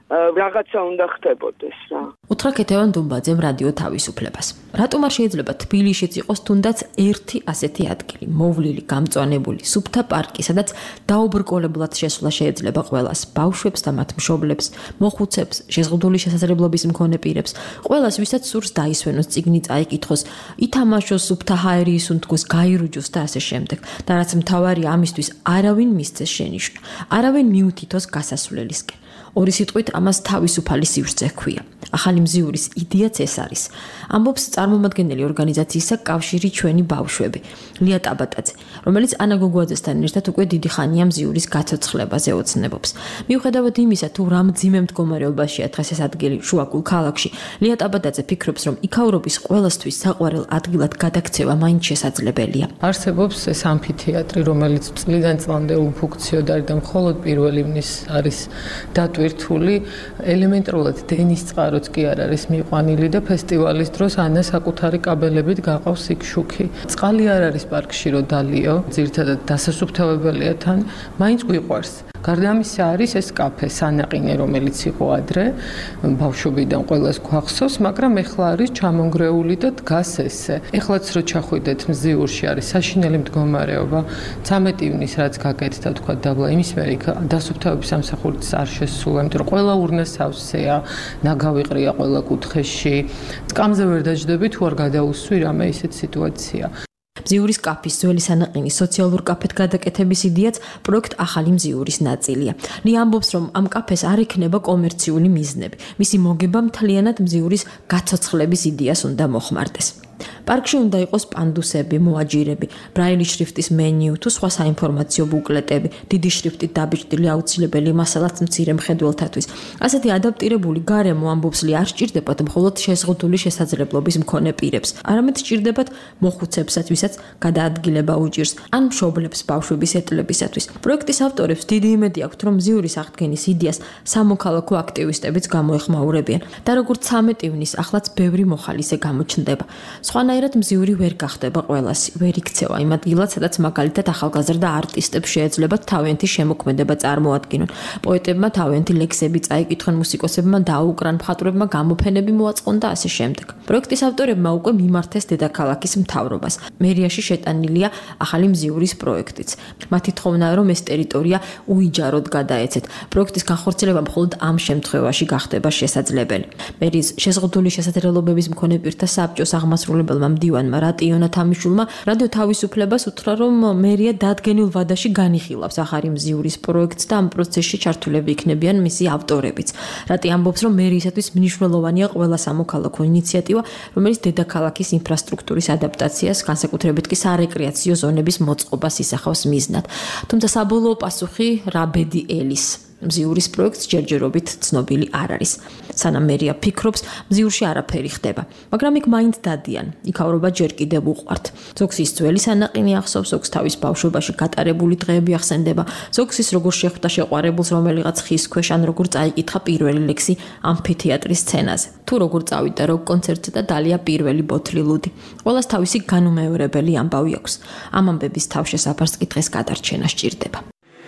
S10: რაღაცა უნდა ხდებოდეს რა.
S8: უთხრა ქეთევან დუმბაძემ რადიო თავისუფლებას. რატომ არ შეიძლება თბილისშიც იყოს თუნდაც ერთი ასეთი ადგილი, მოვლილი, გამწვანებული, სუფთა პარკი, სადაც დაუბრკოლებლად შესვლა შეიძლება ყველას, ბავშვებს და მათ მშობლებს, მოხუცებს, შეზღუდული შესაძლებლობის მქონე პირებს, ყველას, ვისაც სურს დაისვენოს წიგნი წაიკითხოს, ითამაშოს სუფთა ჰაერი ისუნთქოს, გაირუჯოს და ასე შემდეგ. და რაც მთავარია ამისთვის არავინ მისცეს შენიშვნა, არავინ მიუთითოს გასასვლელისკენ. ორი სიტყვით ამას თავისუფალი სივრცე ჰქვია. ახალი მზიურის იდეაც ეს არის. ამბობს წარმომადგენელი ორგანიზაციისა კავშირი ჩვენი ბავშვები, ლია ტაბატაძე, რომელიც ანა გოგუაძესთან ერთად უკვე დიდი ხანია მზიურის გაცოცხლებაზე ოცნებობს. მიუხედავად იმისა, თუ რა მძიმე მდგომარეობაშია დღეს ეს ადგილი შუაგულ ქალაქში, ლია ტაბატაძე ფიქრობს, რომ იქაურობის ყველასთვის საყვარელ ადგილად გადაქცევა მაინც შესაძლებელია.
S11: არსებობს ეს ამფითეატრი, რომელიც წლიდან წლამდე უფუნქციონალი და მხოლოდ პირველი ივნის არის დატვირთული, ელემენტარულად დენის წყაროც კი არ არის მიყვანილი და ფესტივალის დროს ანა საკუთარი კაბელებით გაყავს იქ შუქი. წყალი არ არის პარკში რო დალიო, ძირითადად დასასუფთავებელია თან, მაინც გვიყვარს. გარდა ამისა არის ეს კაფე სანაყინე, რომელიც იყო ადრე, ბავშვობიდან ყველას გვახსოვს, მაგრამ ეხლა არის ჩამონგრეული და დგას ესე. ეხლაც რო ჩახვიდეთ მზიურში არის საშინელი მდგომარეობა, ცამეტი ივნის რაც გაკეთდა თქვა დაბლა, იმის მერე დასუფთავების სამსახურიც არ შესულა, იმიტომ რომ ყველა ურნა სავსეა, ნაგავი ყრია ყველა კუთხეში. სკამზე ვერ დაждები თუ არ გადაუსვი რამე ისეთ სიტუაცია.
S8: მზიურის კაფის ძველი სანაყინის სოციალურ კაფედ გადაკეთების იდეაც პროექტ ახალი მზიურის ნაწილია. ლია ამბობს, რომ ამ კაფეს არ ექნება კომერციული მიზნები. მისი მოგება მთლიანად მზიურის გაცოცხლების იდეას უნდა მოხმარდეს. პარკში უნდა იყოს პანდუსები, მოაჯირები, ბრაილი შრიფტის მენიუ თუ სხვა საინფორმაციო ბუკლეტები, დიდი შრიფტით დაბეჭდილი აუცილებელი მასალაც მცირე მხედველთათვის. ასეთი ადაპტირებული გარემო ამბობს ლია არ სჭირდებათ მხოლოდ შეზღუდული შესაძლებლობის მქონე პირებს, არამედ სჭირდებათ მოხუცებსაც, ვისაც გადაადგილება უჭირს, ან მშობლებს ბავშვების ეტლებისათვის. პროექტის ავტორებს დიდი იმედი აქვთ, რომ მზიურის აღდგენის იდეას სამოქალაქო აქტივისტებიც გამოეხმაურებიან და როგორც ცამეტი ივნის ახლაც ბევრი მოხალისე გამოჩნდება. სხვანაირად მზიური ვერ გახდება ყველასი, ვერ იქცევა იმ ადგილად, სადაც მაგალითად ახალგაზრდა არტისტებს შეეძლებათ თავიანთი შემოქმედება წარმოადგინონ. პოეტებმა თავიანთი ლექსები წაიკითხონ, მუსიკოსებმა დაუკრან, მხატვრებმა გამოფენები მოაწყონ და ასე შემდეგ. პროექტის ავტორებმა უკვე მიმართეს დედაქალაქის მთავრობას. მერიაში შეტანილია ახალი მზიურის პროექტიც. მათი თხოვნაა, რომ ეს ტერიტორია უიჯაროდ გადაეცეთ. პროექტის განხორციელება მხოლოდ ამ შემთხვევაში გახდება შესაძლებელი. მერის შეზღუდული შესაძლებლობების მქონე პირთა საბჭოს აღმასრულებელმა მდივანმა რატიონა თამიშულმა რადიო თავისუფლებას უთხრა, რომ მერია დადგენილ ვადაში განიხილავს ახალი მზიურის პროექტს და ამ პროცესში ჩართულები იქნებიან მისი ავტორებიც. რატი ამბობს, რომ მერიისათვის მნიშვნელოვანია ყველა სამოქალაქო ინიციატივა, რომელიც დედაქალაქის ინფრასტრუქტურის ადაპტაციას, განსაკუთრებით კი სარეკრეაციო ზონების მოწყობას ისახავს მიზნად. თუმცა საბოლოო პასუხი რა ბედი ელის მზიურის პროექტს ჯერჯერობით ცნობილი არ არის. სანამ მერია ფიქრობს, მზიურში არაფერი ხდება, მაგრამ იქ მაინც დადიან. იქაურობა ჯერ კიდევ უყვართ. ზოგს ის ძველი სანაყინი ახსოვს, ზოგს თავის ბავშვობაში გატარებული დღეები ახსენდება, ზოგს ის როგორ შეხვდა შეყვარებულს რომელიღაც ხის ქვეშ, ან როგორ წაიკითხა პირველი ლექსი ამფითეატრის სცენაზე, თუ როგორ წავიდა როკ კონცერტზე და დალია პირველი ბოთლი ლუდი. ყველას თავისი განუმეორებელი ამბავი აქვს. ამ ამბების თავშესაფარს კი დღეს გადარჩენა სჭირდება.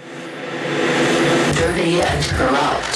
S6: Dirty and corrupt.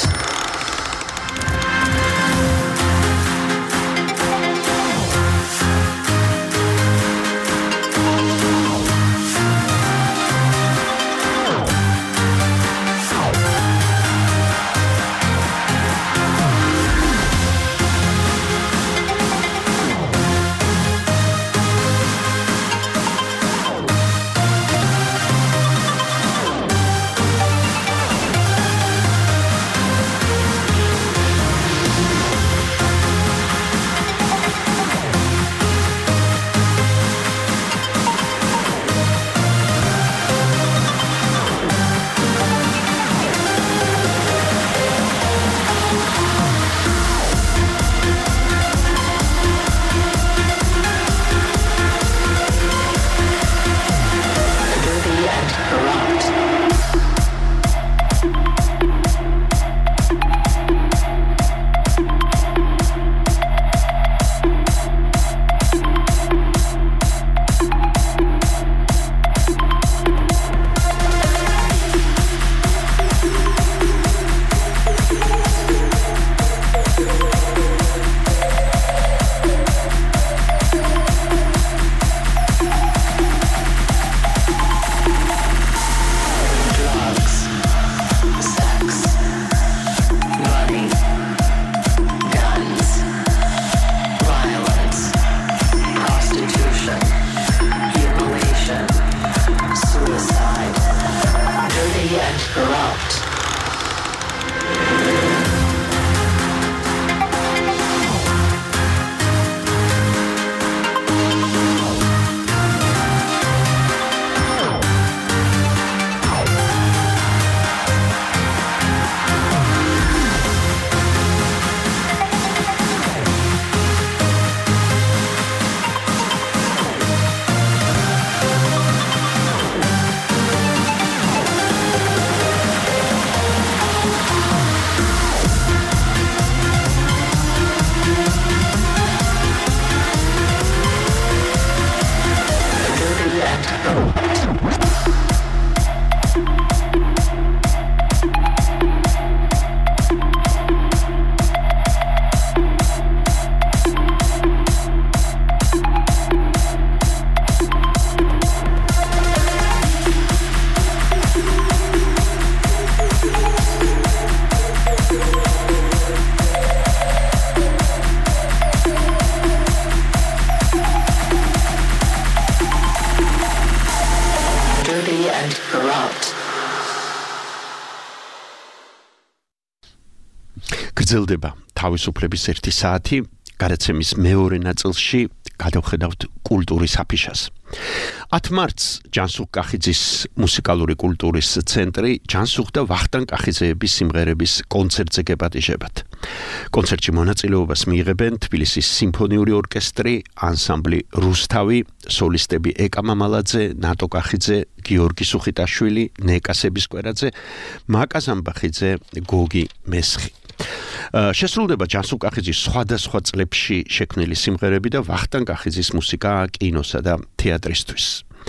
S3: გრძელდება თავისუფლების ერთი საათი, გადაცემის მეორე ნაწილში გადავხედავთ კულტურის აფიშას. ათ მარტს ჯანსუღ კახიძის მუსიკალური კულტურის ცენტრი ჯანსუღ და ვახტანგ კახიძეების სიმღერების კონცერტზე გეპატიჟებათ. კონცერტში მონაწილეობას მიიღებენ თბილისის სიმფონიური ორკესტრი, ანსამბლი რუსთავი, სოლისტები ეკა მამალაძე, ნატო კახიძე, გიორგი სუხიტაშვილი, ნეკა სებისკვერაძე, მაკა ზამბახიძე, გოგი მესხი. შესრულდება ჯანსუღ კახიძის სხვადასხვა წლებში შექმნილი სიმღერები და ვახტანგ კახიძის მუსიკა კინოსა და თეატრისთვის.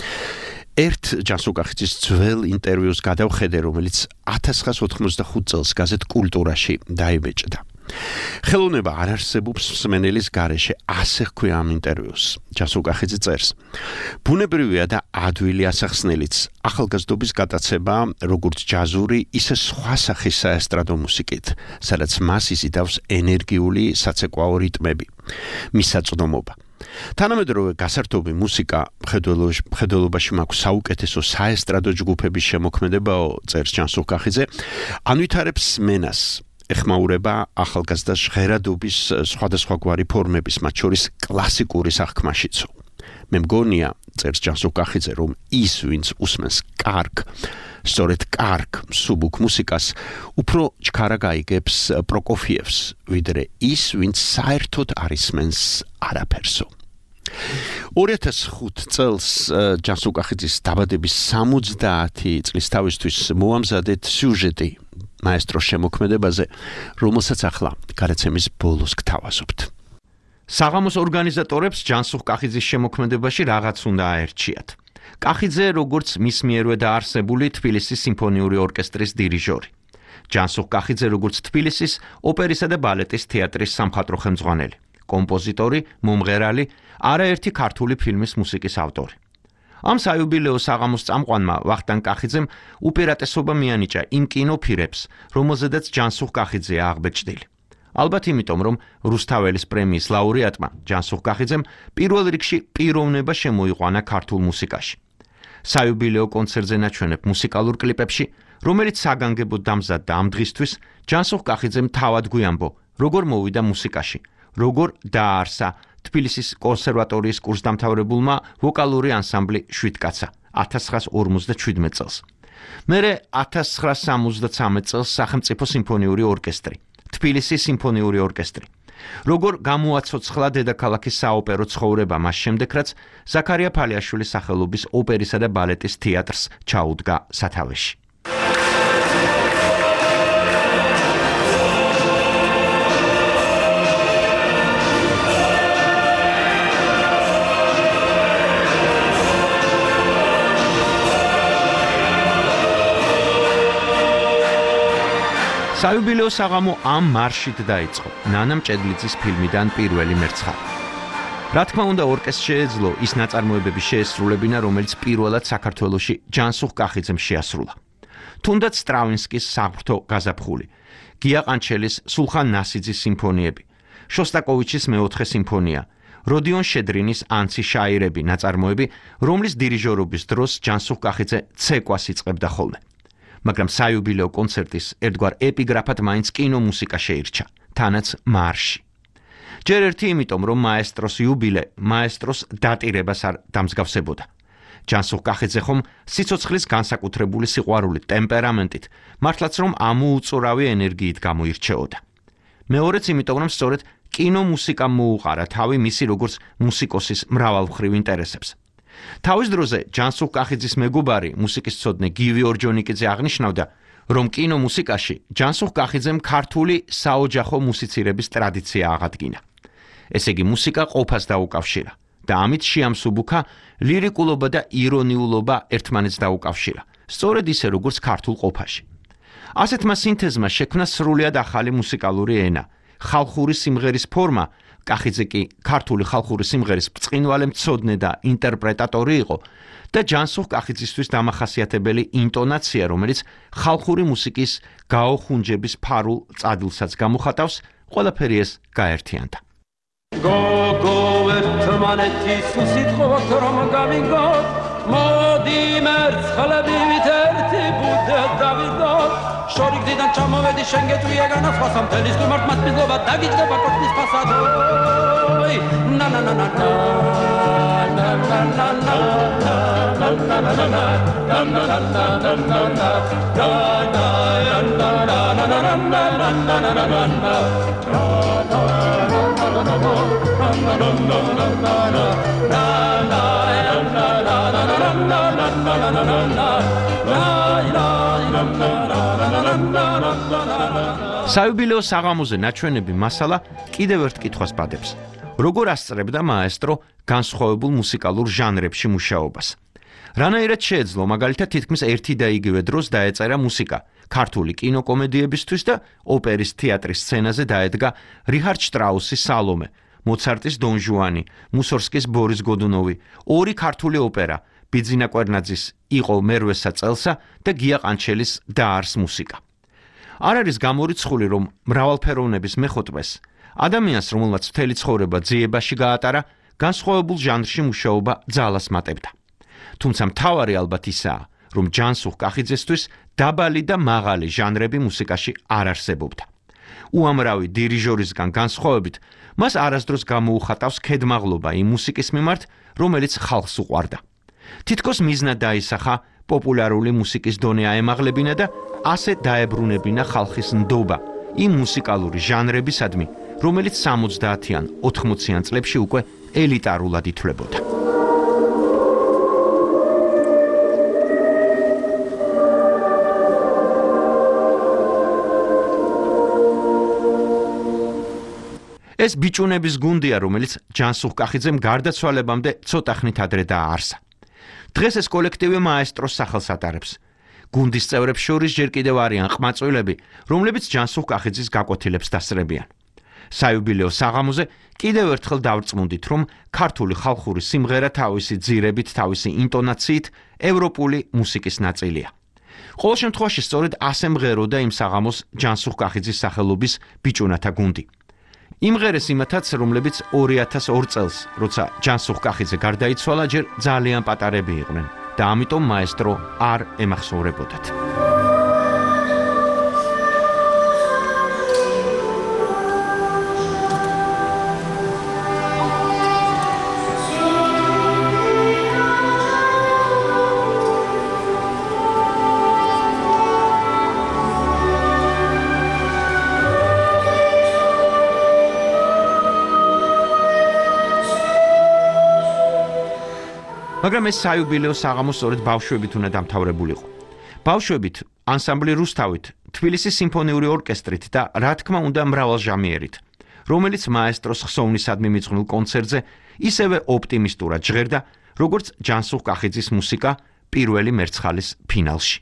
S3: ერთ ჯანსუღ კახიძის ძველ ინტერვიუს გადავხედე, რომელიც ათას ცხრაას ოთხმოცდახუთ წელს გაზეთ კულტურაში დაიბეჭდა. ხელოვნება არ არსებობს მსმენელის გარეშე, ასე ჰქვია ამ ინტერვიუს. ჯანსუღ კახიძე წერს: ბუნებრივია და ადვილი ასახსნელიც ახალგაზრდობის გატაცება, როგორც ჯაზური, ისე სხვა სახის საესტრადო მუსიკით, სადაც მას იზიდავს ენერგიული საცეკვაო რიტმები, მისაწვდომობა. თანამედროვე გასართობი მუსიკა მხედველობაში მაქვს საუკეთესო საესტრადო ჯგუფების შემოქმედებაო, წერს ჯანსუღ კახიძე, ანვითარებს მენას, ეხმაურება ახალგაზრდა ჟღერადობის სხვადასხვაგვარი ფორმების, მათ შორის კლასიკური სახქმაშიცო. მე მგონია, წერს ჯანსუღ კახიძე, რომ ის, ვინც უსმენს კარგ, სწორედ კარგ მსუბუქ მუსიკას, უფრო ჩქარა გაიგებს პროკოფიევს, ვიდრე ის, ვინც საერთოდ არ ისმენს არაფერსო. ორი ათას ხუთ წელს ჯანსუღ კახიძის დაბადების სამოცდაათი წლის თავისთვის მოამზადეთ სიუჟეტი მაესტროს შემოქმედებაზე, რომელსაც ახლა გადაცემის ბოლოს გთავაზობთ. საღამოს ორგანიზატორებს ჯანსუღ კახიძის შემოქმედებაში რაღაც უნდა აერჩიათ. კახიძე, როგორც მის მიერვე დაარსებული თბილისის სიმფონიური ორკესტრის დირიჟორი. ჯანსუღ კახიძე, როგორც თბილისის ოპერისა და ბალეტის თეატრის სამხატვრო ხელმძღვანელი, კომპოზიტორი, მომღერალი, არაერთი ქართული ფილმის მუსიკის ავტორი. ამ საიუბილეო საღამოს წამყვანმა ვახტანგ კახიძემ უპირატესობა მიანიჭა იმ კინოფირებს, რომელზედაც ჯანსუღ კახიძეა აღბეჭდილი. ალბათ იმიტომ, რომ რუსთაველის პრემიის ლაურეატმა ჯანსუღ კახიძემ პირველ რიგში პიროვნება შემოიყვანა ქართულ მუსიკაში. საიუბილეო კონცერტზე ნაჩვენებ მუსიკალურ კლიპებში, რომელიც საგანგებოდ დამზადდა ამ დღისთვის, ჯანსუღ კახიძემ თავად გვიამბო, როგორ მოვიდა მუსიკაში, როგორ დააარსა თბილისის კონსერვატორიის კურსდამთავრებულმა ვოკალური ანსამბლი შვიდკაცა ათას ცხრაას ორმოცდაშვიდმეტ წელს. მერე ათას ცხრაას სამოცდაცამეტ წელს სახელმწიფო სიმფონიური ორკესტრი, თბილისის სიმფონიური ორკესტრი. როგორ გამოაცოცხლა დედაქალაქის საოპერო ცხოვრება მას შემდეგ, რაც ზაქარია ფალიაშვილის სახელობის ოპერისა და ბალეტის თეატრს ჩაუდგა სათავეში. საიუბილეო საღამო ამ მარშით დაიწყო ნანა მჭედლიძის ფილმიდან პირველი მერცხალი. რა თქმა უნდა, ორკესტრს შეეძლო ის ნაწარმოებების შეესრულებინა, რომელიც პირველად საქართველოში ჯანსუღ კახიძემ შეასრულა. თუნდაც სტრავინსკის საღვთო გაზაფხული, გია ყანჩელის სულხან ნასიძის სიმფონიები, შოსტაკოვიჩის მეოთხე სიმფონია, როდიონ შედრინის ანცი შაირები ნაწარმოები, რომლის დირიჟორობის დროს ჯანსუღ კახიძე ცეკვას იწყებდა ხოლმე. მაგრამ საიუბილეო კონცერტის ერთგვარ ეპიგრაფად მაინც კინომუსიკა შეირჩა, თანაც მარში. ჯერ ერთი იმიტომ, რომ მაესტროს იუბილე მაესტროს დატირებას არ დამსგავსებოდა. ჯანსუღ კახიძე ხომ სიცოცხლის განსაკუთრებული სიყვარულით, ტემპერამენტით, მართლაც რომ ამოუწურავი ენერგიით გამოირჩეოდა. მეორეც იმიტომ, რომ სწორედ კინომუსიკამ მოუყარა თავი მისი როგორც მუსიკოსის მრავალმხრივ ინტერესებს. თავის დროზე ჯანსუღ კახიძის მეგობარი, მუსიკისმცოდნე გივი ორჯონიკიძე აღნიშნავდა, რომ კინომუსიკაში ჯანსუღ კახიძემ ქართული საოჯახო მუსიცირების ტრადიცია აღადგინა. ესე იგი, მუსიკა ყოფას დაუკავშირა და ამით შეამსუბუქა ლირიკულობა და ირონიულობა ერთმანეთს დაუკავშირა, სწორედ ისე როგორც ქართულ ყოფაში. ასეთმა სინთეზმა შექმნა სრულიად ახალი მუსიკალური ენა, ხალხური სიმღერის ფორმა. კახიძე კი ქართული ხალხური სიმღერის ბრწყინვალე მცოდნე და ინტერპრეტატორი იყო და ჯანსუღ კახიძისთვის დამახასიათებელი ინტონაცია, რომელიც ხალხური მუსიკის გაოხუნჯების ფარულ წადილსაც გამოხატავს, ყველაფერი ეს გაერთიანდა.
S12: გოგო ერთმანეთის უსიტყვოდ რომ გავიგოთ, მოდი მერცხლებით ერთი ბუდე დავიგოთ, შორი გდიდან ჩამოვედი შენ გეტყვი ეგანა სხვას ამ თელის თუ მარტ მათმიდლობა დაგიჯდება კოშკის ფასად ოი ნა ნა ნა ნა ნა ნა ნა ნა ნა ნა ნა ნა ნა ნა
S3: საიუბილეო საღამოზე ნაჩვენები მასალა კიდევ ერთ კითხვას ბადებს. როგორ ასწრებდა მაესტრო განსხვავებულ მუსიკალურ ჟანრებში მუშაობას? რანაირად შეეძლო მაგალითად თითქმის ერთი და იგივე დროს დაეწერა მუსიკა ქართული კინოკომედიებისთვის და ოპერის თეატრის სცენაზე დაედგა რიჰარდ შტრაუსის სალომე, მოცარტის დონ ჟუანი, მუსორგსკის ბორის გოდუნოვი, ორი ქართული ოპერა, ბიძინა კვერნაძის იყო მერვესა წელსა და გია ყანჩელის დაარს მუსიკა. არ არის გამორიცხული, რომ მრავალფეროვნების მეხოტვეს ადამიანს, რომელმაც მთელი ცხოვრება ძიებაში გაატარა, განსხვავებულ ჟანრში მუშაობა ძალას მატებდა. თუმცა მთავარი ალბათ ისაა, რომ ჯანსუღ კახიძესთვის დაბალი და მაღალი ჟანრები მუსიკაში არ არსებობდა. უამრავი დირიჟორისგან განსხვავებით, მას არასდროს გამოუხატავს ქედმაღლობა იმ მუსიკის მიმართ, რომელიც ხალხს უყვარდა. თითქოს მიზნად დაისახა პოპულარული მუსიკის დონე აემაღლებინა და ასე დაებრუნებინა ხალხის ნდობა იმ მუსიკალური ჟანრებისადმი, რომელიც სამოცდაათიან ოთხმოციან წლებში უკვე ელიტარულად ითვლებოდა. ეს ბიჭუნების გუნდია, რომელიც ჯანსუღ კახიძემ გარდაცვალებამდე ცოტა ხნით ადრე დააარსა. დღეს ეს კოლექტივი მაესტროს სახელს ატარებს. გუნდის წევრებს შორის ჯერ კიდევ არიან ყმაწვილები, რომლებიც ჯანსუღ კახიძის გაკვეთილებს დასწრებიან. საიუბილეო საღამოზე კიდევ ერთხელ დავწმუნდით, რომ ქართული ხალხური სიმღერა თავისი ძირებით, თავისი ინტონაციით ევროპული მუსიკის ნაწილია. ყოველ შემთხვევაში სწორედ ასე მღეროდა იმ საღამოს ჯანსუღ კახიძის სახელობის ბიჭუნათა გუნდი. იმღერეს იმათაც, რომლებიც ორი ათას ორ წელს, როცა ჯანსუღ კახიძე გარდაიცვალა, ჯერ ძალიან პატარები იყვნენ და ამიტომ მაესტრო არ ემახსოვრებოდათ. მაგრამ ეს საიუბილეო საღამო სწორედ ბავშვებით უნდა დამთავრებულიყო. ბავშვებით, ანსამბლი რუსთავით, თბილისის სიმფონიური ორკესტრით და რა თქმა უნდა მრავალჟამიერით, რომელიც მაესტროს ხსოვნისადმი მიძღვნილ კონცერტზე ისევე ოპტიმისტურად ჟღერდა, როგორც ჯანსუღ კახიძის მუსიკა პირველი მერცხალის ფინალში.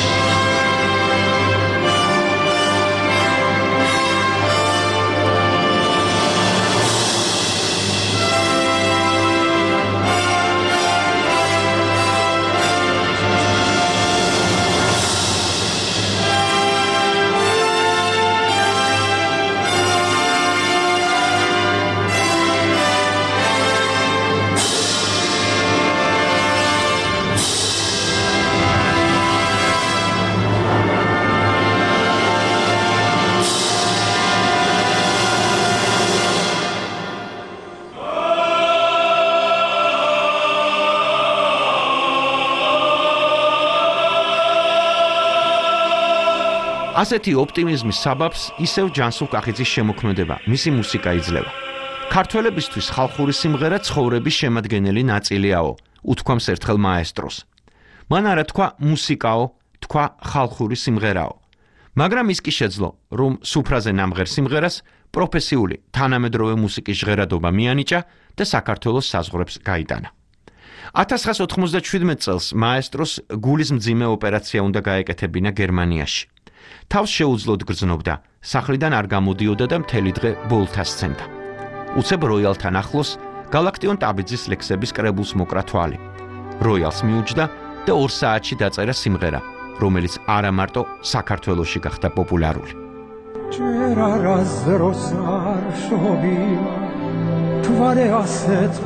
S3: ასეთი ოპტიმიზმის საბაბს ისევ ჯანსუღ კახიძის შემოქმედება, მისი მუსიკა იძლევა. ქართველებისთვის ხალხური სიმღერა ცხოვრების შემადგენელი ნაწილიაო, უთქვამს ერთხელ მაესტროს. მან არა თქვა მუსიკაო, თქვა ხალხური სიმღერაო. მაგრამ ის კი შეძლო, რომ სუფრაზე ნამღერ სიმღერას პროფესიული თანამედროვე მუსიკის ჟღერადობა მიანიჭა და საქართველოს საზღვრებს გაიტანა. ათას ცხრაას ოთხმოცდაჩვიდმეტ წელს მაესტროს გულის მძიმე ოპერაცია უნდა გაეკეთებინა გერმანიაში. თავს შეუძლოდ გრძნობდა, სახლიდან არ გამოდიოდა და მთელი დღე ბოლთას სცემდა. უცებ როიალთან ახლოს გალაქტიონ ტაბიძის ლექსების კრებულს მოკრა თვალი. როიალს მიუჯდა და ორ საათში დაწერა სიმღერა, რომელიც არა მარტო საქართველოში გახდა პოპულარული.
S13: ჯერ არასდროს არ შობია თვარე ასეთ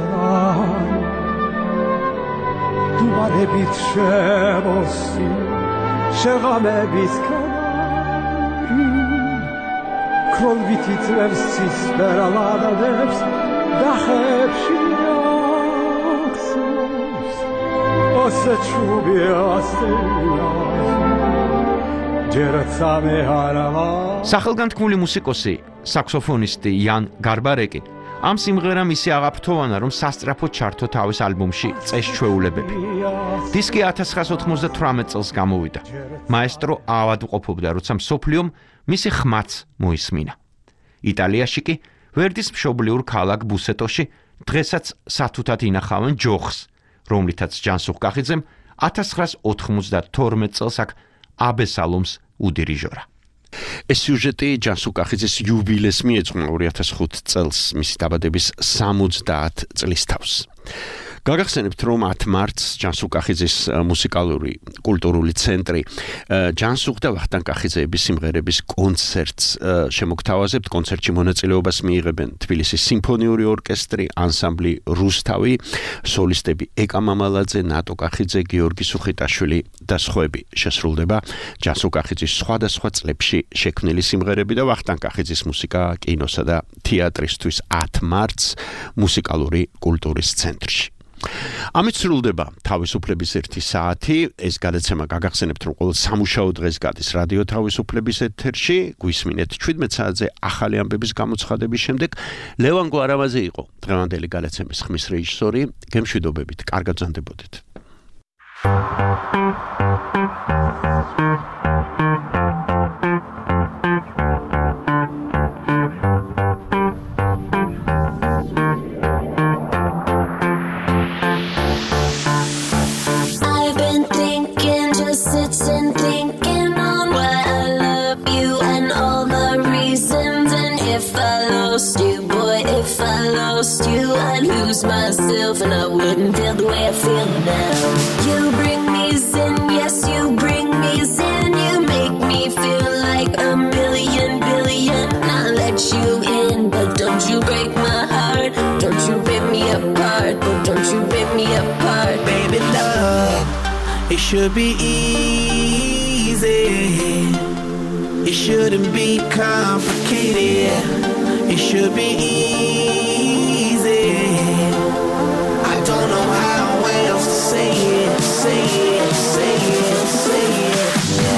S13: თვარებით შემოსი შეღამების Krolviti tlevs cisperaladadeps daxebshi aksus ose chubi astelas ჯერაცამე არავა
S3: სახელგანთქმული მუსიკოსი, საქსოფონისტი იან გარბარეკი ამ სიმღერამ ისე აღაფრთოვანა, რომ სასწრაფოდ ჩართო თავის ალბომში წესჩვეულებები. დისკი ათას ცხრაას ოთხმოცდათვრამეტ წელს გამოვიდა. მაესტრო ავადმყოფობდა, როცა მსოფლიომ მისი ხმაც მოისმინა. იტალიაში კი ვერდის მშობლიურ ქალაქ ბუსეტოში დღესაც სათუთად ინახავენ ჯოხს, რომლითაც ჯანსუღ კახიძემ ათას ცხრაას ოთხმოცდათორმეტ წელს აქ აბესალომს უდირიჟორა. ეს სიუჟეტი ჯანსუღ კახიძის იუბილეს მიეძღვნა ორი ათას ხუთი წელს მისი დაბადების სამოცდაათ წლის თავს. გაგახსენებთ, რომ ათ მარტს ჯანსუღ კახიძის მუსიკალური კულტურული ცენტრი ჯანსუღ და ვახტანგ კახიძეების სიმღერების კონცერტს შემოგთავაზებთ. კონცერტში მონაწილეობას მიიღებენ თბილისის სიმფონიური ორკესტრი, ანსამბლი რუსთავი, სოლისტები ეკა მამალაძე, ნატო კახიძე, გიორგი სუხიტაშვილი და სხვები. შესრულდება ჯანსუღ კახიძის სხვადასხვა წლებში შექმნილი სიმღერები და ვახტანგ კახიძის მუსიკა კინოსა და თეატრისთვის ათ მარტს მუსიკალური კულტურის ცენტრში. ამით სრულდება თავისუფლების ერთი საათი. ეს გადაცემა გაგახსენებთ, რომ ყოველ სამუშაო დღეს გადის რადიო თავისუფლების ეთერში. გვისმინეთ შვიდმეტ საათზე ახალი ამბების გამოცხადების შემდეგ. ლევან გვარამაძე იყო დღევანდელი გადაცემის ხმის რეჟისორი. გემშვიდობებით, კარგად ბრძანდებოდეთ.
S14: Myself and I wouldn't feel the way I feel now. You bring me zen, yes, you bring me zen. You make me feel like a million billion. I'll let you in, but don't you break my heart. Don't you rip me apart, but don't you rip me apart. Baby, love, it should be easy. It shouldn't be complicated. It should be easy. I don't know how else to say it, say it, say it, say it.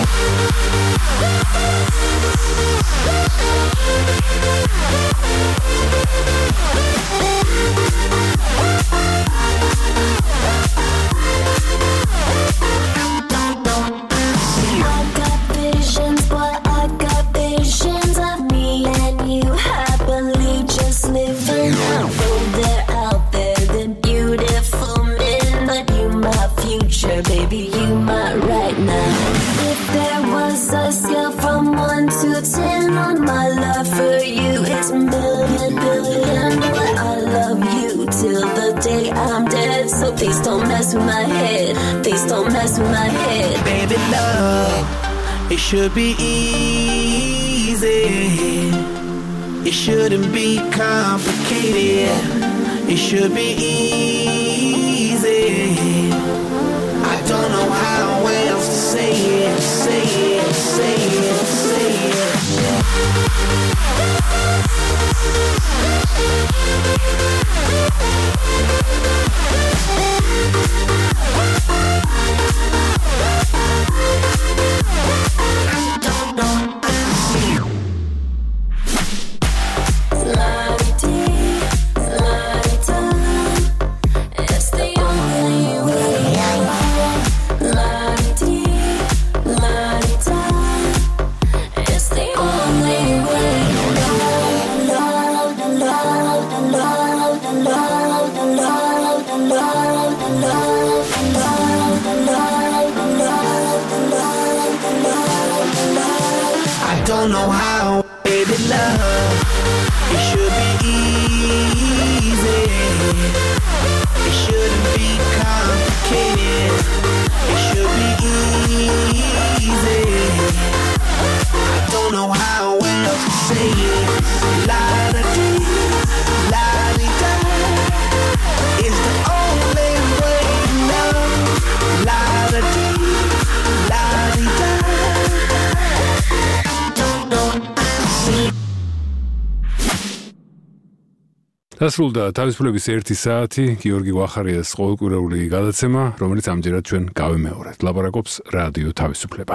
S14: I got visions, but I got visions of me and you happily just living out there, out there, the beautiful men, but you my future, baby, you my right now. If there was a scale from one to ten on my love for you, it's a million billion. But I love you till the day I'm dead, so please don't mess with my head, please don't mess with my head. Baby, love, it should be easy. It shouldn't be complicated. It should be easy. I don't know how else to say it, say it, say it, say it. I don't know how, baby, love, it should be easy. It shouldn't be complicated. It should be easy. I don't know how else to say it. La-da-dee, la-dee-da is the only way to know. La-da-dee, la-dee-da.
S1: დასრულდა თავისუფლების ერთი საათი გიორგი გვახარიას ყოველკვირეული გადაცემა, რომელიც ამჯერად ჩვენ გავიმეორეთ. ლაპარაკობს რადიო თავისუფლება.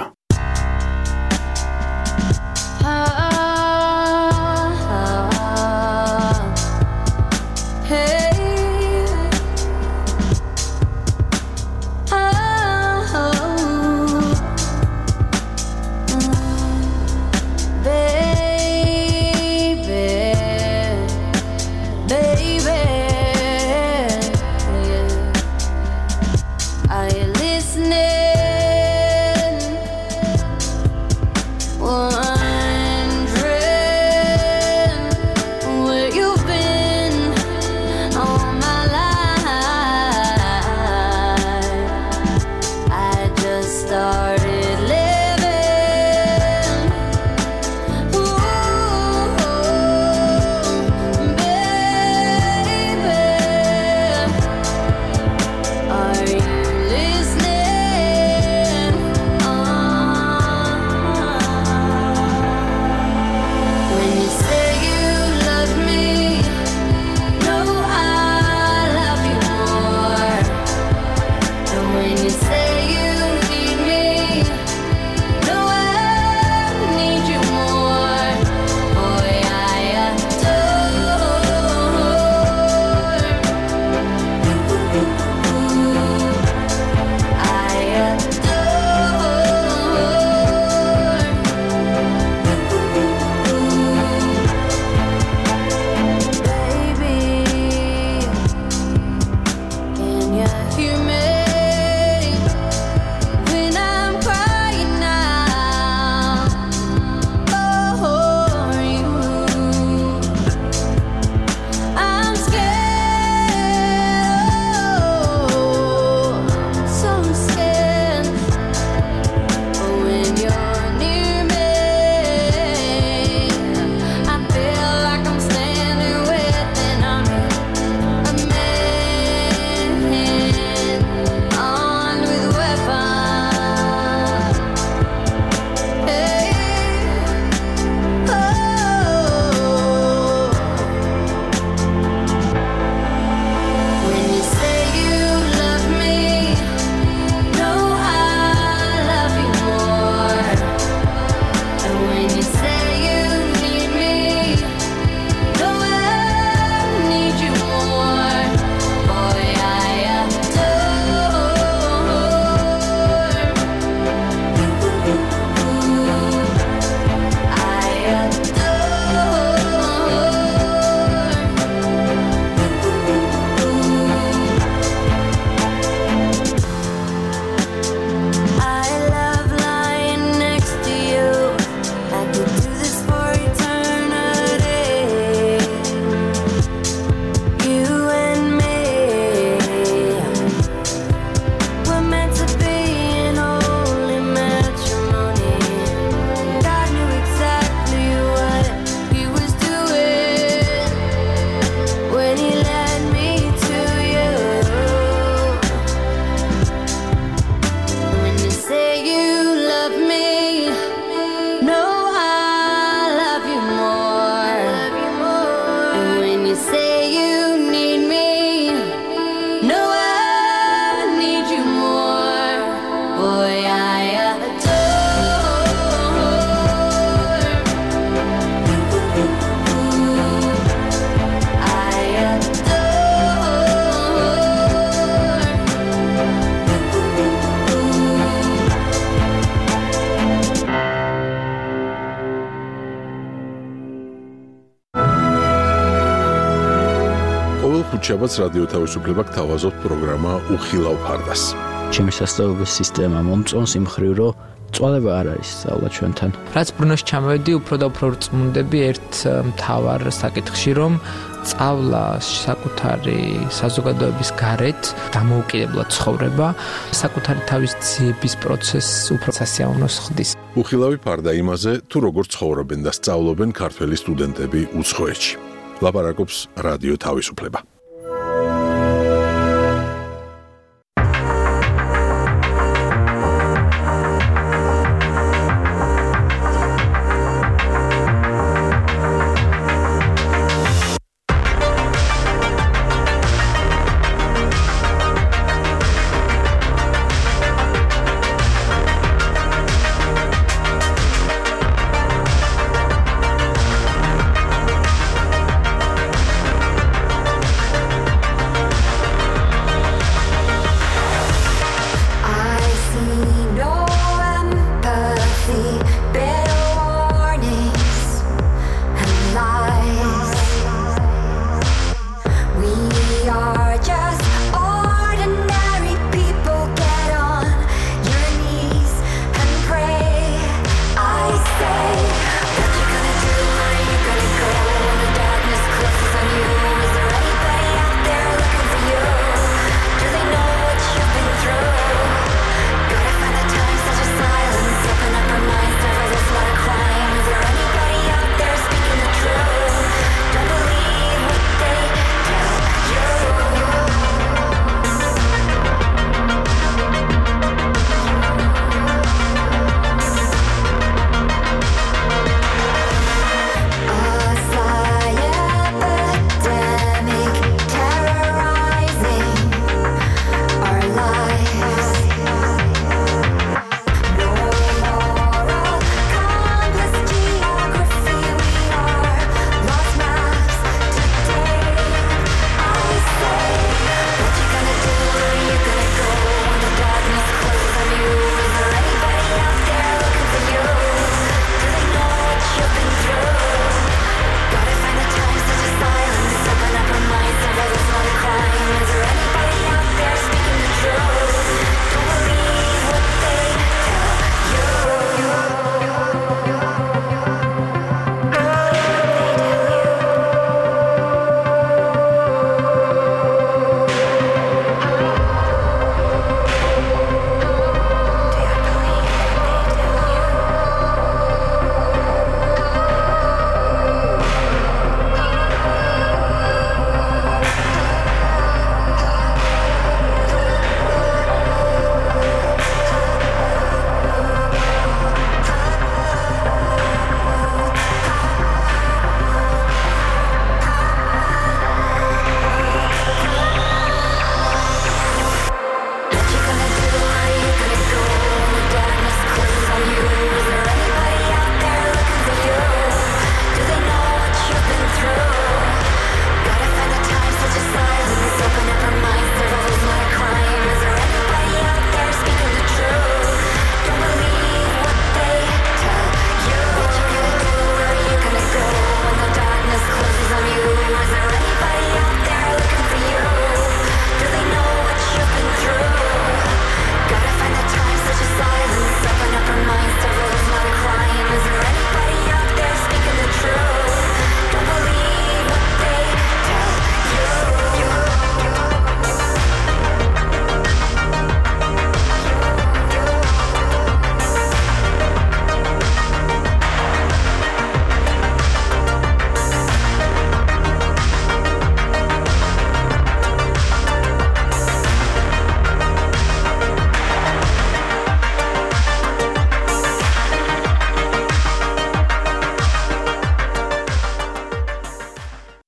S2: ხუთშაბათს რადიო თავისუფლება გთავაზობთ პროგრამა უხილავ ფარდას.
S15: ჩემი სასწავლებლის სისტემა მომწონს იმ მხრივ, რომ წვალება არ არის სწავლა ჩვენთან.
S16: რაც ბრუნოში ჩამოვედი, უფრო და უფრო რწმუნდები ერთ მთავარ საკითხში, რომ სწავლა საკუთარი საზოგადოების გარეთ დამოუკიდებლად ცხოვრება, საკუთარი თავის ძიების პროცესს უფრო სასიამოვნოს ხდის.
S2: უხილავი ფარდა იმაზე, თუ როგორ ცხოვრობენ და სწავლობენ ქართველი სტუდენტები უცხოეთში. ლაპარაკობს რადიო თავისუფლება.